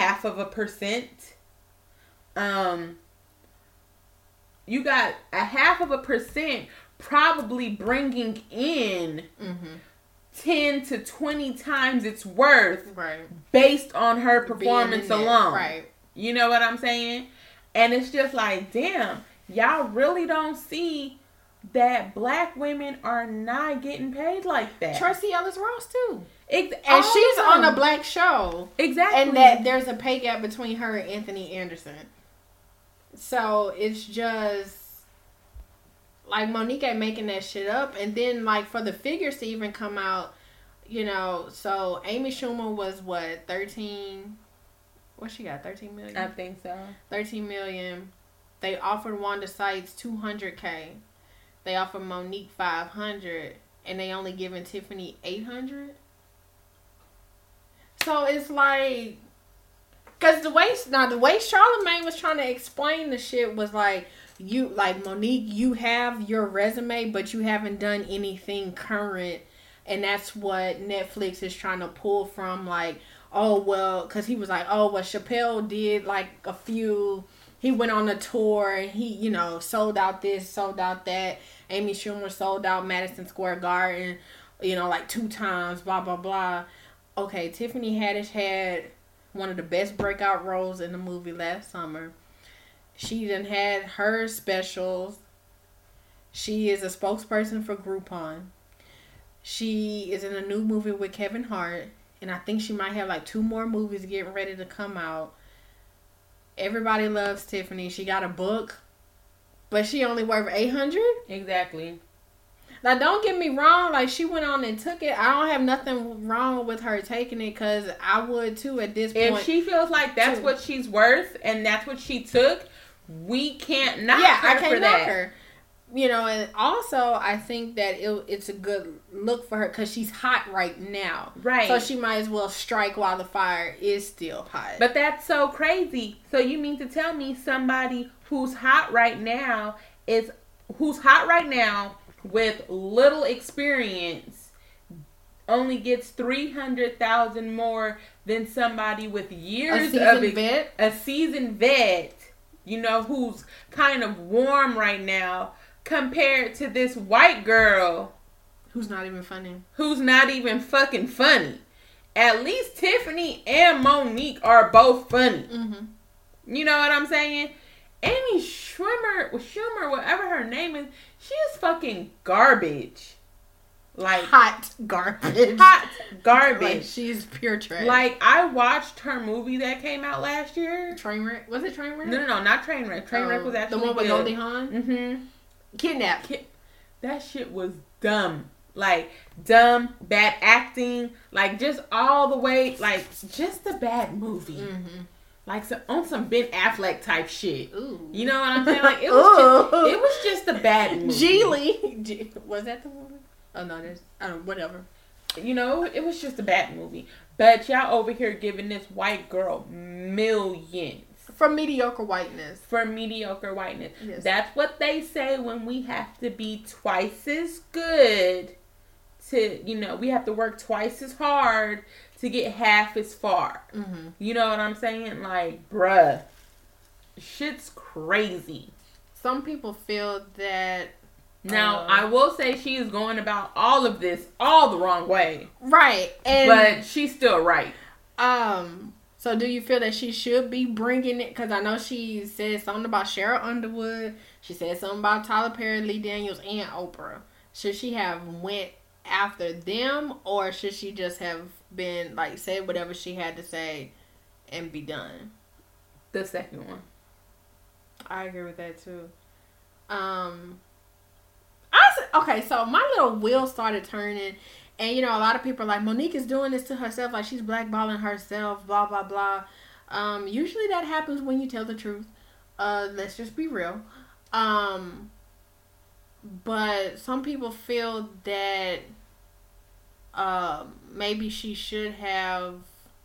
0.5%. You got 0.5% probably bringing in 10 to 20 times its worth, right, based on her performance alone. Right. You know what I'm saying? And it's just like, damn, y'all really don't see that black women are not getting paid like that. Tracee Ellis Ross too. And she's on a black show. Exactly. And that there's a pay gap between her and Anthony Anderson. So it's just like Monique ain't making that shit up. And then like for the figures to even come out, you know, so Amy Schumer was what, 13? What she got? 13 million? I think so. 13 million. They offered Wanda Sykes $200K. They offered Monique $500, and they only giving Tiffany $800. So it's like, cause the way Charlamagne was trying to explain the shit was like, you like Monique, you have your resume, but you haven't done anything current, and that's what Netflix is trying to pull from. Like, oh well, cause he was like, oh well, Chappelle did like a few. He went on a tour and he, you know, sold out this, sold out that. Amy Schumer sold out Madison Square Garden, you know, like 2 times, blah, blah, blah. Okay, Tiffany Haddish had one of the best breakout roles in the movie last summer. She done had her specials. She is a spokesperson for Groupon. She is in a new movie with Kevin Hart. And I think she might have like 2 more movies getting ready to come out. Everybody loves Tiffany. She got a book, but she only worth $800. Exactly. Now, don't get me wrong. Like, she went on and took it. I don't have nothing wrong with her taking it, because I would too at this point. If she feels like that's what she's worth and that's what she took, we can't knock her I can't for knock that. her. You know, and also I think that it's a good look for her because she's hot right now. Right. So she might as well strike while the fire is still hot. But that's so crazy. So you mean to tell me somebody who's hot right now with little experience only gets $300,000 more than somebody with years a seasoned vet, you know, who's kind of warm right now, compared to this white girl who's not even funny. Who's not even fucking funny. At least Tiffany and Monique are both funny. Mm-hmm. You know what I'm saying? Amy Schumer, whatever her name is, she is fucking garbage. Like hot garbage. Like, she's pure trash. Like, I watched her movie that came out last year. Trainwreck? Was it Trainwreck? No, not Trainwreck. Trainwreck was actually the one with Goldie Hawn? Mm-hmm. Kidnapped. That shit was dumb. Like, dumb, bad acting, like, just all the way, like, just a bad movie. Mm-hmm. Like, on some Ben Affleck type shit. Ooh. You know what I'm saying? Like, it was just a bad movie. Geely. Was that the movie? Oh, no, whatever. You know, it was just a bad movie. But y'all over here giving this white girl millions. For mediocre whiteness. Yes. That's what they say when we have to be twice as good to, you know, we have to work twice as hard to get half as far. Mm-hmm. You know what I'm saying? Like, bruh, shit's crazy. Some people feel that... Now, I will say she is going about all of this all the wrong way. Right. But she's still right. So do you feel that she should be bringing it? Because I know she said something about Sheryl Underwood. She said something about Tyler Perry, Lee Daniels, and Oprah. Should she have went after them, or should she just have been, like, said whatever she had to say and be done? The second one. I agree with that, too. Okay, so my little wheel started turning. And, you know, a lot of people are like, Monique is doing this to herself. Like, she's blackballing herself, blah, blah, blah. Usually that happens when you tell the truth. Let's just be real. But some people feel that maybe she should have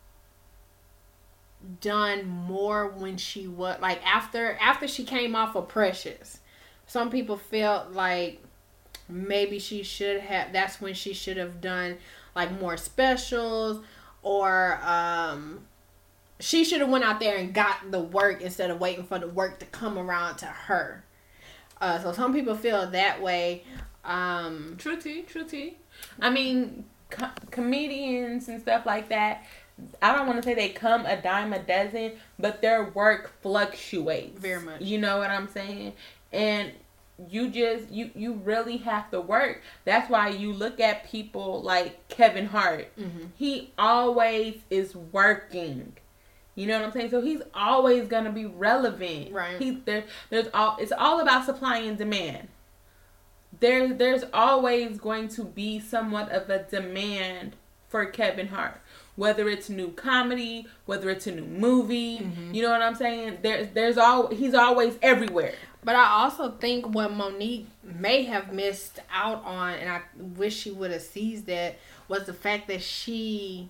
done more when she was like after she came off of Precious. Some people felt like maybe she should have. That's when she should have done like more specials, or she should have went out there and got the work instead of waiting for the work to come around to her. So some people feel that way. True tea. I mean, comedians and stuff like that, I don't want to say they come a dime a dozen, but their work fluctuates very much. You know what I'm saying? And you just you really have to work. That's why you look at people like Kevin Hart. Mm-hmm. He always is working. You know what I'm saying? So he's always gonna be relevant. Right. It's all about supply and demand. There's always going to be somewhat of a demand for Kevin Hart. Whether it's new comedy, whether it's a new movie, mm-hmm. You know what I'm saying? He's always everywhere. But I also think what Monique may have missed out on, and I wish she would have seized that, was the fact that she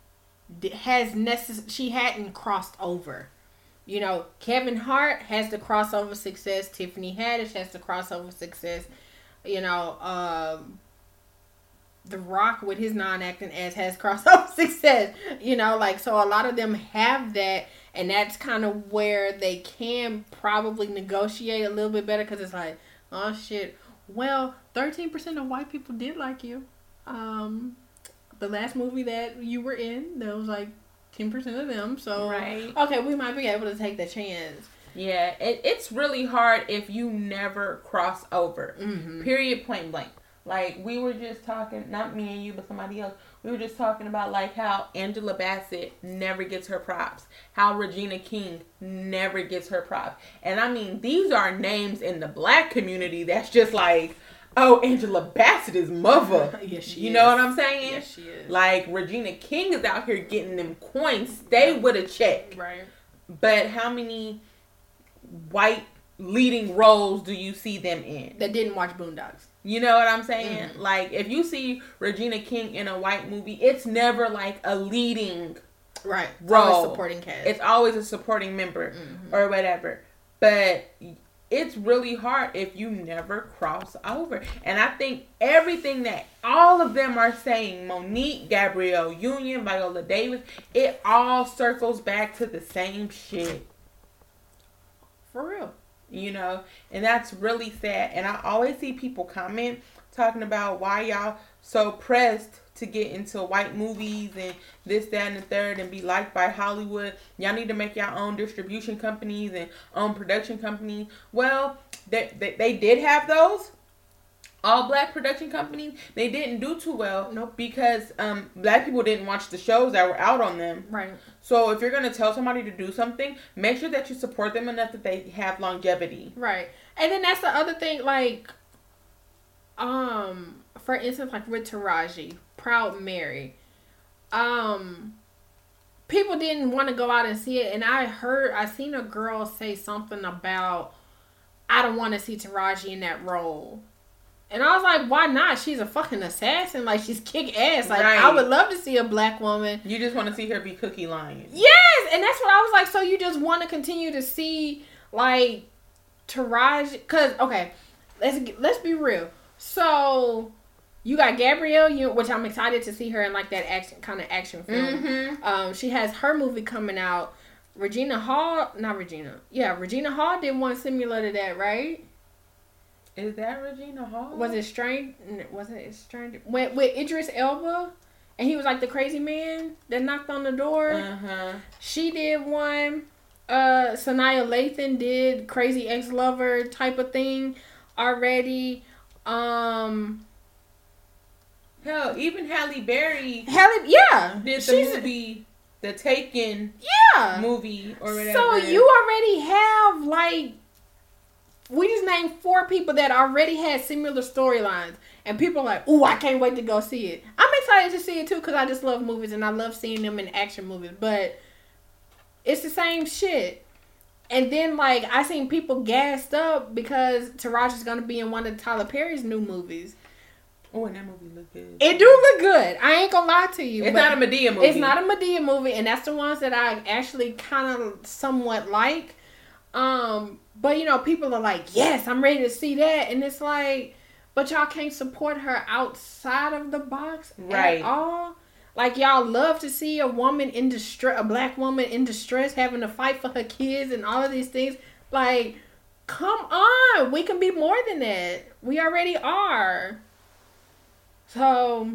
hadn't crossed over. You know, Kevin Hart has the crossover success. Tiffany Haddish has the crossover success. You know, The Rock with his non-acting ass has crossover success. You know, like, so a lot of them have that, and that's kind of where they can probably negotiate a little bit better, because it's like, oh shit, well, 13% of white people did like you. The last movie that you were in, there was like 10% of them. So, right. Okay, we might be able to take the chance. Yeah, it's really hard if you never cross over. Mm-hmm. Period, point blank. Like, we were just talking, not me and you, but somebody else. We were just talking about, like, how Angela Bassett never gets her props. How Regina King never gets her props. And, I mean, these are names in the black community that's just like, oh, Angela Bassett is mother. Yes, she is. You know what I'm saying? Yes, she is. Like, Regina King is out here getting them coins. Stay with a check. Right. But how many white leading roles do you see them in? That didn't watch Boondocks. You know what I'm saying? Mm-hmm. Like, if you see Regina King in a white movie, it's never like a leading role. Always supporting cast. It's always a supporting member, mm-hmm. or whatever. But it's really hard if you never cross over. And I think everything that all of them are saying, Monique, Gabrielle Union, Viola Davis, it all circles back to the same shit. For real. You know, and that's really sad. And I always see people comment talking about why y'all so pressed to get into white movies and this, that, and the third and be liked by Hollywood. Y'all need to make your own distribution companies and own production companies. Well, they did have those. All black production companies, they didn't do too well. Nope. Because black people didn't watch the shows that were out on them. Right. So if you're going to tell somebody to do something, make sure that you support them enough that they have longevity. Right. And then that's the other thing, like, for instance, like with Taraji, Proud Mary, people didn't want to go out and see it. And I seen a girl say something about, I don't want to see Taraji in that role. And I was like, why not? She's a fucking assassin. Like, she's kick ass. Like, right. I would love to see a black woman. You just want to see her be Cookie Lion. Yes! And that's what I was like. So you just want to continue to see, like, Taraji. Because, okay, let's be real. So, you got Gabrielle, which I'm excited to see her in, like, that action film. Mm-hmm. She has her movie coming out. Regina Hall did one similar to that, right? Is that Regina Hall? Was it Strange? Wasn't it Strange? With Idris Elba, and he was like the crazy man that knocked on the door. Uh-huh. She did one. Sanaa Lathan did Crazy Ex-Lover type of thing already. Hell, even Halle Berry. Yeah, did the movie The Taken. Yeah, movie or whatever. So you already have like. We just named 4 people that already had similar storylines. And people are like, ooh, I can't wait to go see it. I'm excited to see it too because I just love movies and I love seeing them in action movies. But it's the same shit. And then, like, I seen people gassed up because Taraji's going to be in one of Tyler Perry's new movies. Oh, and that movie look good. It do look good. I ain't gonna lie to you. It's not a Madea movie. It's not a Madea movie, and that's the ones that I actually kind of somewhat like. But, you know, people are like, yes, I'm ready to see that. And it's like, but y'all can't support her outside of the box at all. Like, y'all love to see a woman in distress, a black woman in distress, having to fight for her kids and all of these things. Like, come on. We can be more than that. We already are. So,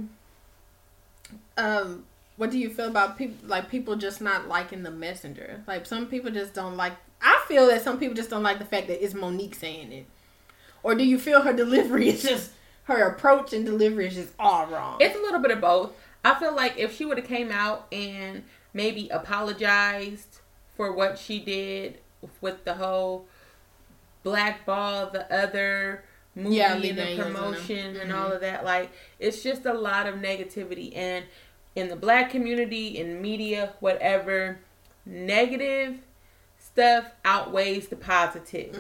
what do you feel about people just not liking The Messenger? Like, some people just don't like, I feel that some people just don't like the fact that it's Monique saying it. Or do you feel her delivery is just, her approach and delivery is just all wrong? It's a little bit of both. I feel like if she would have came out and maybe apologized for what she did with the whole blackball, the other movie and the promotion and all of that, like, it's just a lot of negativity. And in the black community, in media, whatever, negative stuff outweighs the positive.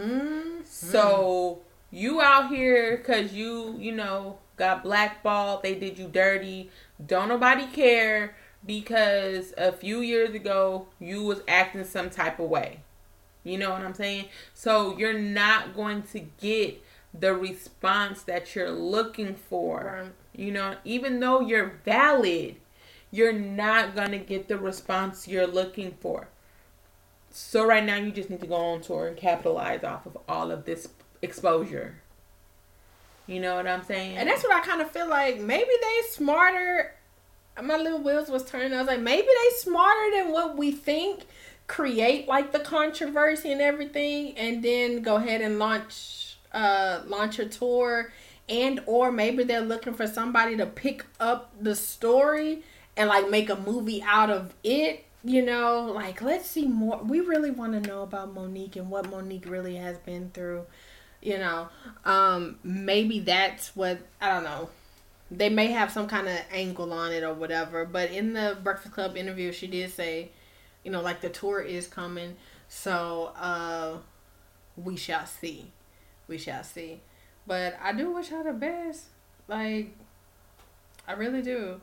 So you out here because you know, got blackballed, they did you dirty, don't nobody care because a few years ago you was acting some type of way. You know what I'm saying? So you're not going to get the response that you're looking for. Right. You know, even though you're valid, you're not going to get the response you're looking for. So right now you just need to go on tour and capitalize off of all of this exposure. You know what I'm saying? And that's what I kind of feel like. Maybe they smarter. My little wheels was turning. I was like, maybe they smarter than what we think. Create like the controversy and everything, and then go ahead and launch a tour, and or maybe they're looking for somebody to pick up the story and like make a movie out of it. You know, like, let's see more. We really want to know about Monique and what Monique really has been through. You know, maybe that's what, I don't know. They may have some kind of angle on it or whatever. But in the Breakfast Club interview, she did say, you know, like, the tour is coming. So, we shall see. We shall see. But I do wish her the best. Like, I really do.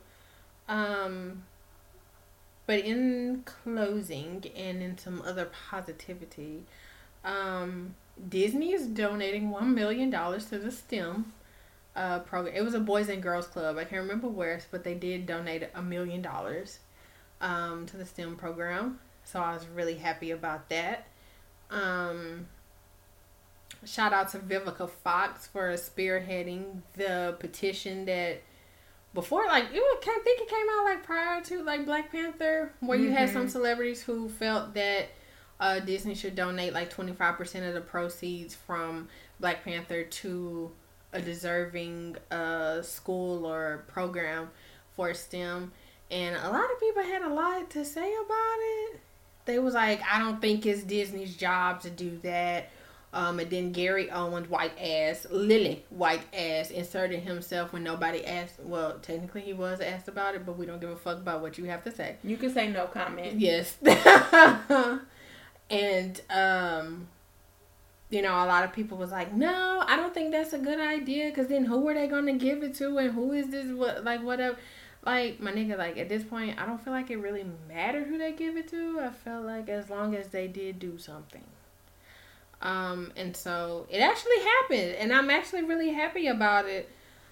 But in closing and in some other positivity, Disney is donating $1 million to the STEM program. It was a Boys and Girls Club. I can't remember where, but they did donate $1 million to the STEM program. So I was really happy about that. Shout out to Vivica Fox for spearheading the petition that before, like, I think it came out like prior to like Black Panther, where you had some celebrities who felt that Disney should donate like 25% of the proceeds from Black Panther to a deserving school or program for STEM. And a lot of people had a lot to say about it. They was like, I don't think it's Disney's job to do that. And then Gary Owens, white ass, inserted himself when nobody asked. Well, technically he was asked about it, but we don't give a fuck about what you have to say. You can say no comment. Yes. And, you know, a lot of people was like, no, I don't think that's a good idea. Because then who are they going to give it to? And who is this? Whatever. Like, my nigga, like, at this point, I don't feel like it really mattered who they give it to. I felt like as long as they did do something. And so it actually happened, and I'm actually really happy about it.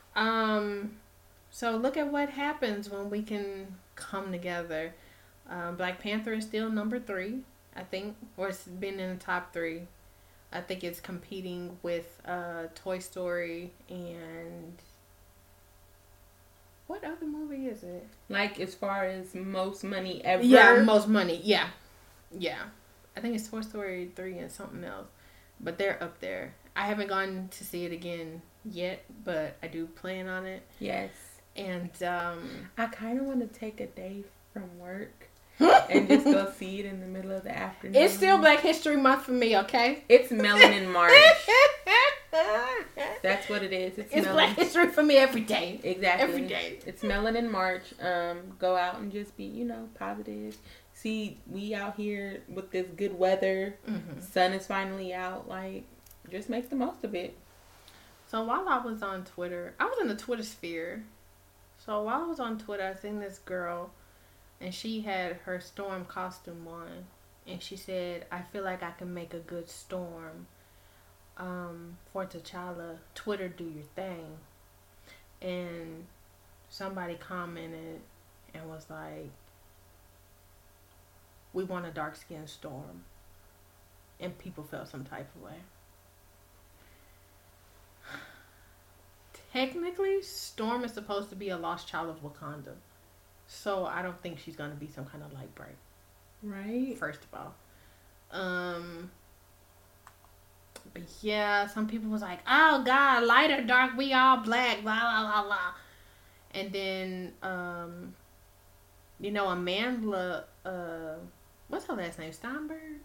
So look at what happens when we can come together. Black Panther is still number 3, I think, or it's been in the top 3. I think it's competing with Toy Story and what other movie is it? Like, as far as most money ever? Yeah, most money. Yeah. I think it's Toy Story 3 and something else. But they're up there. I haven't gone to see it again yet, but I do plan on it. Yes. And I kind of want to take a day from work and just go see it in the middle of the afternoon. It's still Black History Month for me, okay? It's Melanin March. That's what it is. It's Black History for me every day. Exactly. Every day. It's Melanin March. Go out and just be, positive. see we out here with this good weather. Sun is finally out. Like, just make the most of it. So while I was on Twitter, I was in the Twitter sphere. So while I was on Twitter, I seen this girl, and she had her storm costume on, and she said, "I feel like I can make a good storm for T'Challa. Twitter, do your thing." And somebody commented and was like, "We want a dark-skinned Storm." And people felt some type of way. Technically, Storm is supposed to be a lost child of Wakanda. So I don't think she's going to be some kind of light bright. Right. First of all. But yeah, some people was like, "Oh God, light or dark, we all black, blah, blah, blah, blah." And then, Amanda, what's her last name? Steinberg?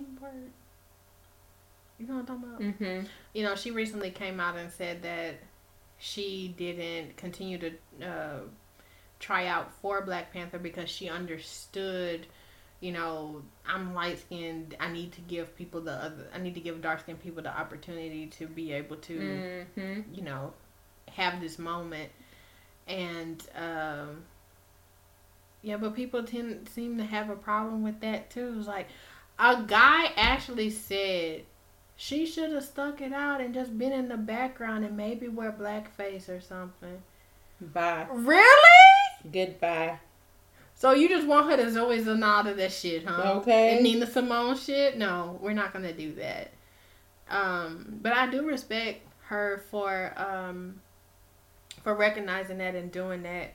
You know what I'm talking about? Mm-hmm. She recently came out and said that she didn't continue to try out for Black Panther because she understood, I'm light skinned. I need to give dark skinned people the opportunity to be able to, have this moment. And but people seem to have a problem with that too. It's like a guy actually said she should have stuck it out and just been in the background and maybe wear blackface or something. Bye. Really? Goodbye. So you just want her to Zoe Zanata that shit, huh? Okay. And Nina Simone shit? No, we're not gonna do that. But I do respect her for recognizing that and doing that.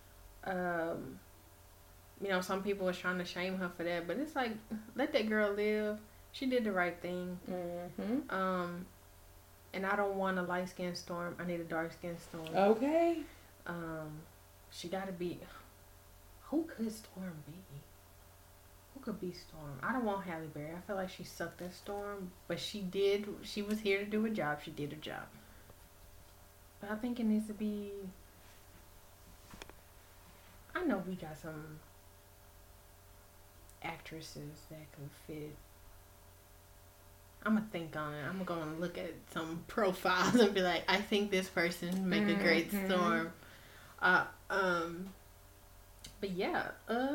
Some people was trying to shame her for that, but it's like, let that girl live. She did the right thing. Mm-hmm. And I don't want a light-skinned Storm. I need a dark-skinned Storm. Okay. She gotta be... Who could Storm be? Who could be Storm? I don't want Halle Berry. I feel like she sucked at Storm, but she did. She was here to do a job. She did her job. But I think it needs to be... I know we got some actresses that can fit. I'm gonna think on it. I'm gonna look at some profiles and be like, I think this person make a great Storm. But yeah.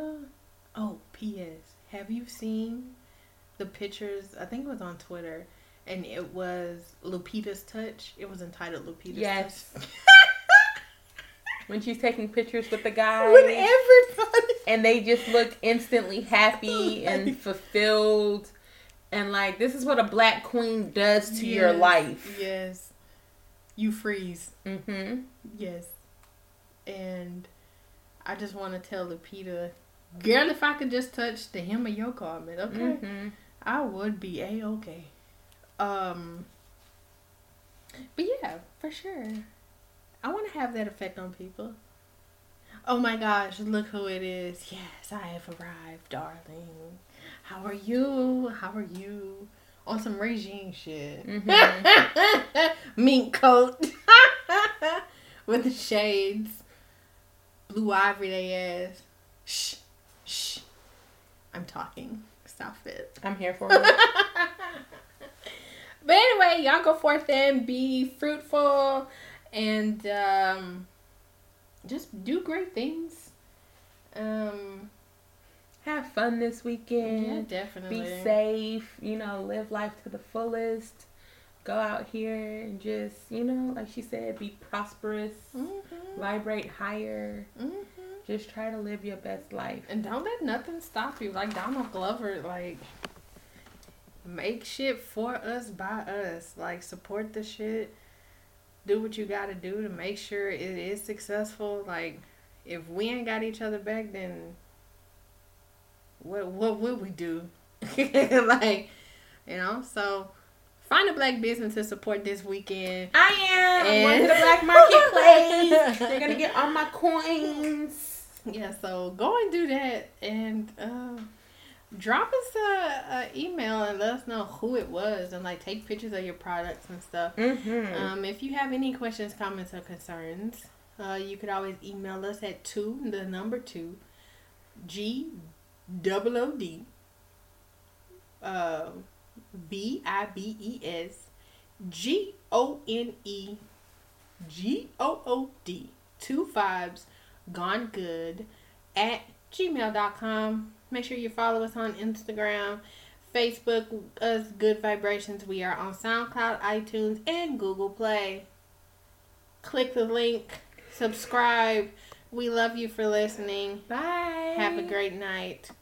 P.S. Have you seen the pictures? I think it was on Twitter, and it was Lupita's Touch. It was entitled Lupita's Touch. When she's taking pictures with the guys. With everybody. And they just look instantly happy and fulfilled. And like, this is what a black queen does to your life. Yes. You freeze. Mm-hmm. Yes. And I just want to tell Lupita, girl, if I could just touch the hem of your garment, okay? Mm-hmm. I would be A-okay. But yeah, for sure. I want to have that effect on people. Oh my gosh, look who it is. Yes, I have arrived, darling. How are you? On some regime shit. Mm-hmm. Mink coat. With the shades. Blue ivory they ass. Shh. I'm talking. Stop it. I'm here for it. But anyway, y'all go forth and be fruitful. And just do great things. Have fun this weekend. Yeah, definitely. Be safe. Live life to the fullest. Go out here and just, like she said, be prosperous. Mm-hmm. Vibrate higher. Mm-hmm. Just try to live your best life. And don't let nothing stop you. Like Donald Glover, like, make shit for us, by us. Like, support the shit. Do what you gotta do to make sure it is successful. Like, if we ain't got each other back, then what would we do? So find a black business to support this weekend. I am going to the black marketplace. They're gonna get all my coins. Yeah, so go and do that, and drop us a email and let us know who it was, and like take pictures of your products and stuff. Mm-hmm. If you have any questions, comments, or concerns, you could always email us at 2 G OOD VIBES GONEGOOD 2 vibes gone good at gmail.com. Make sure you follow us on Instagram, Facebook, us Good Vibrations. We are on SoundCloud, iTunes, and Google Play. Click the link, subscribe. We love you for listening. Bye. Have a great night.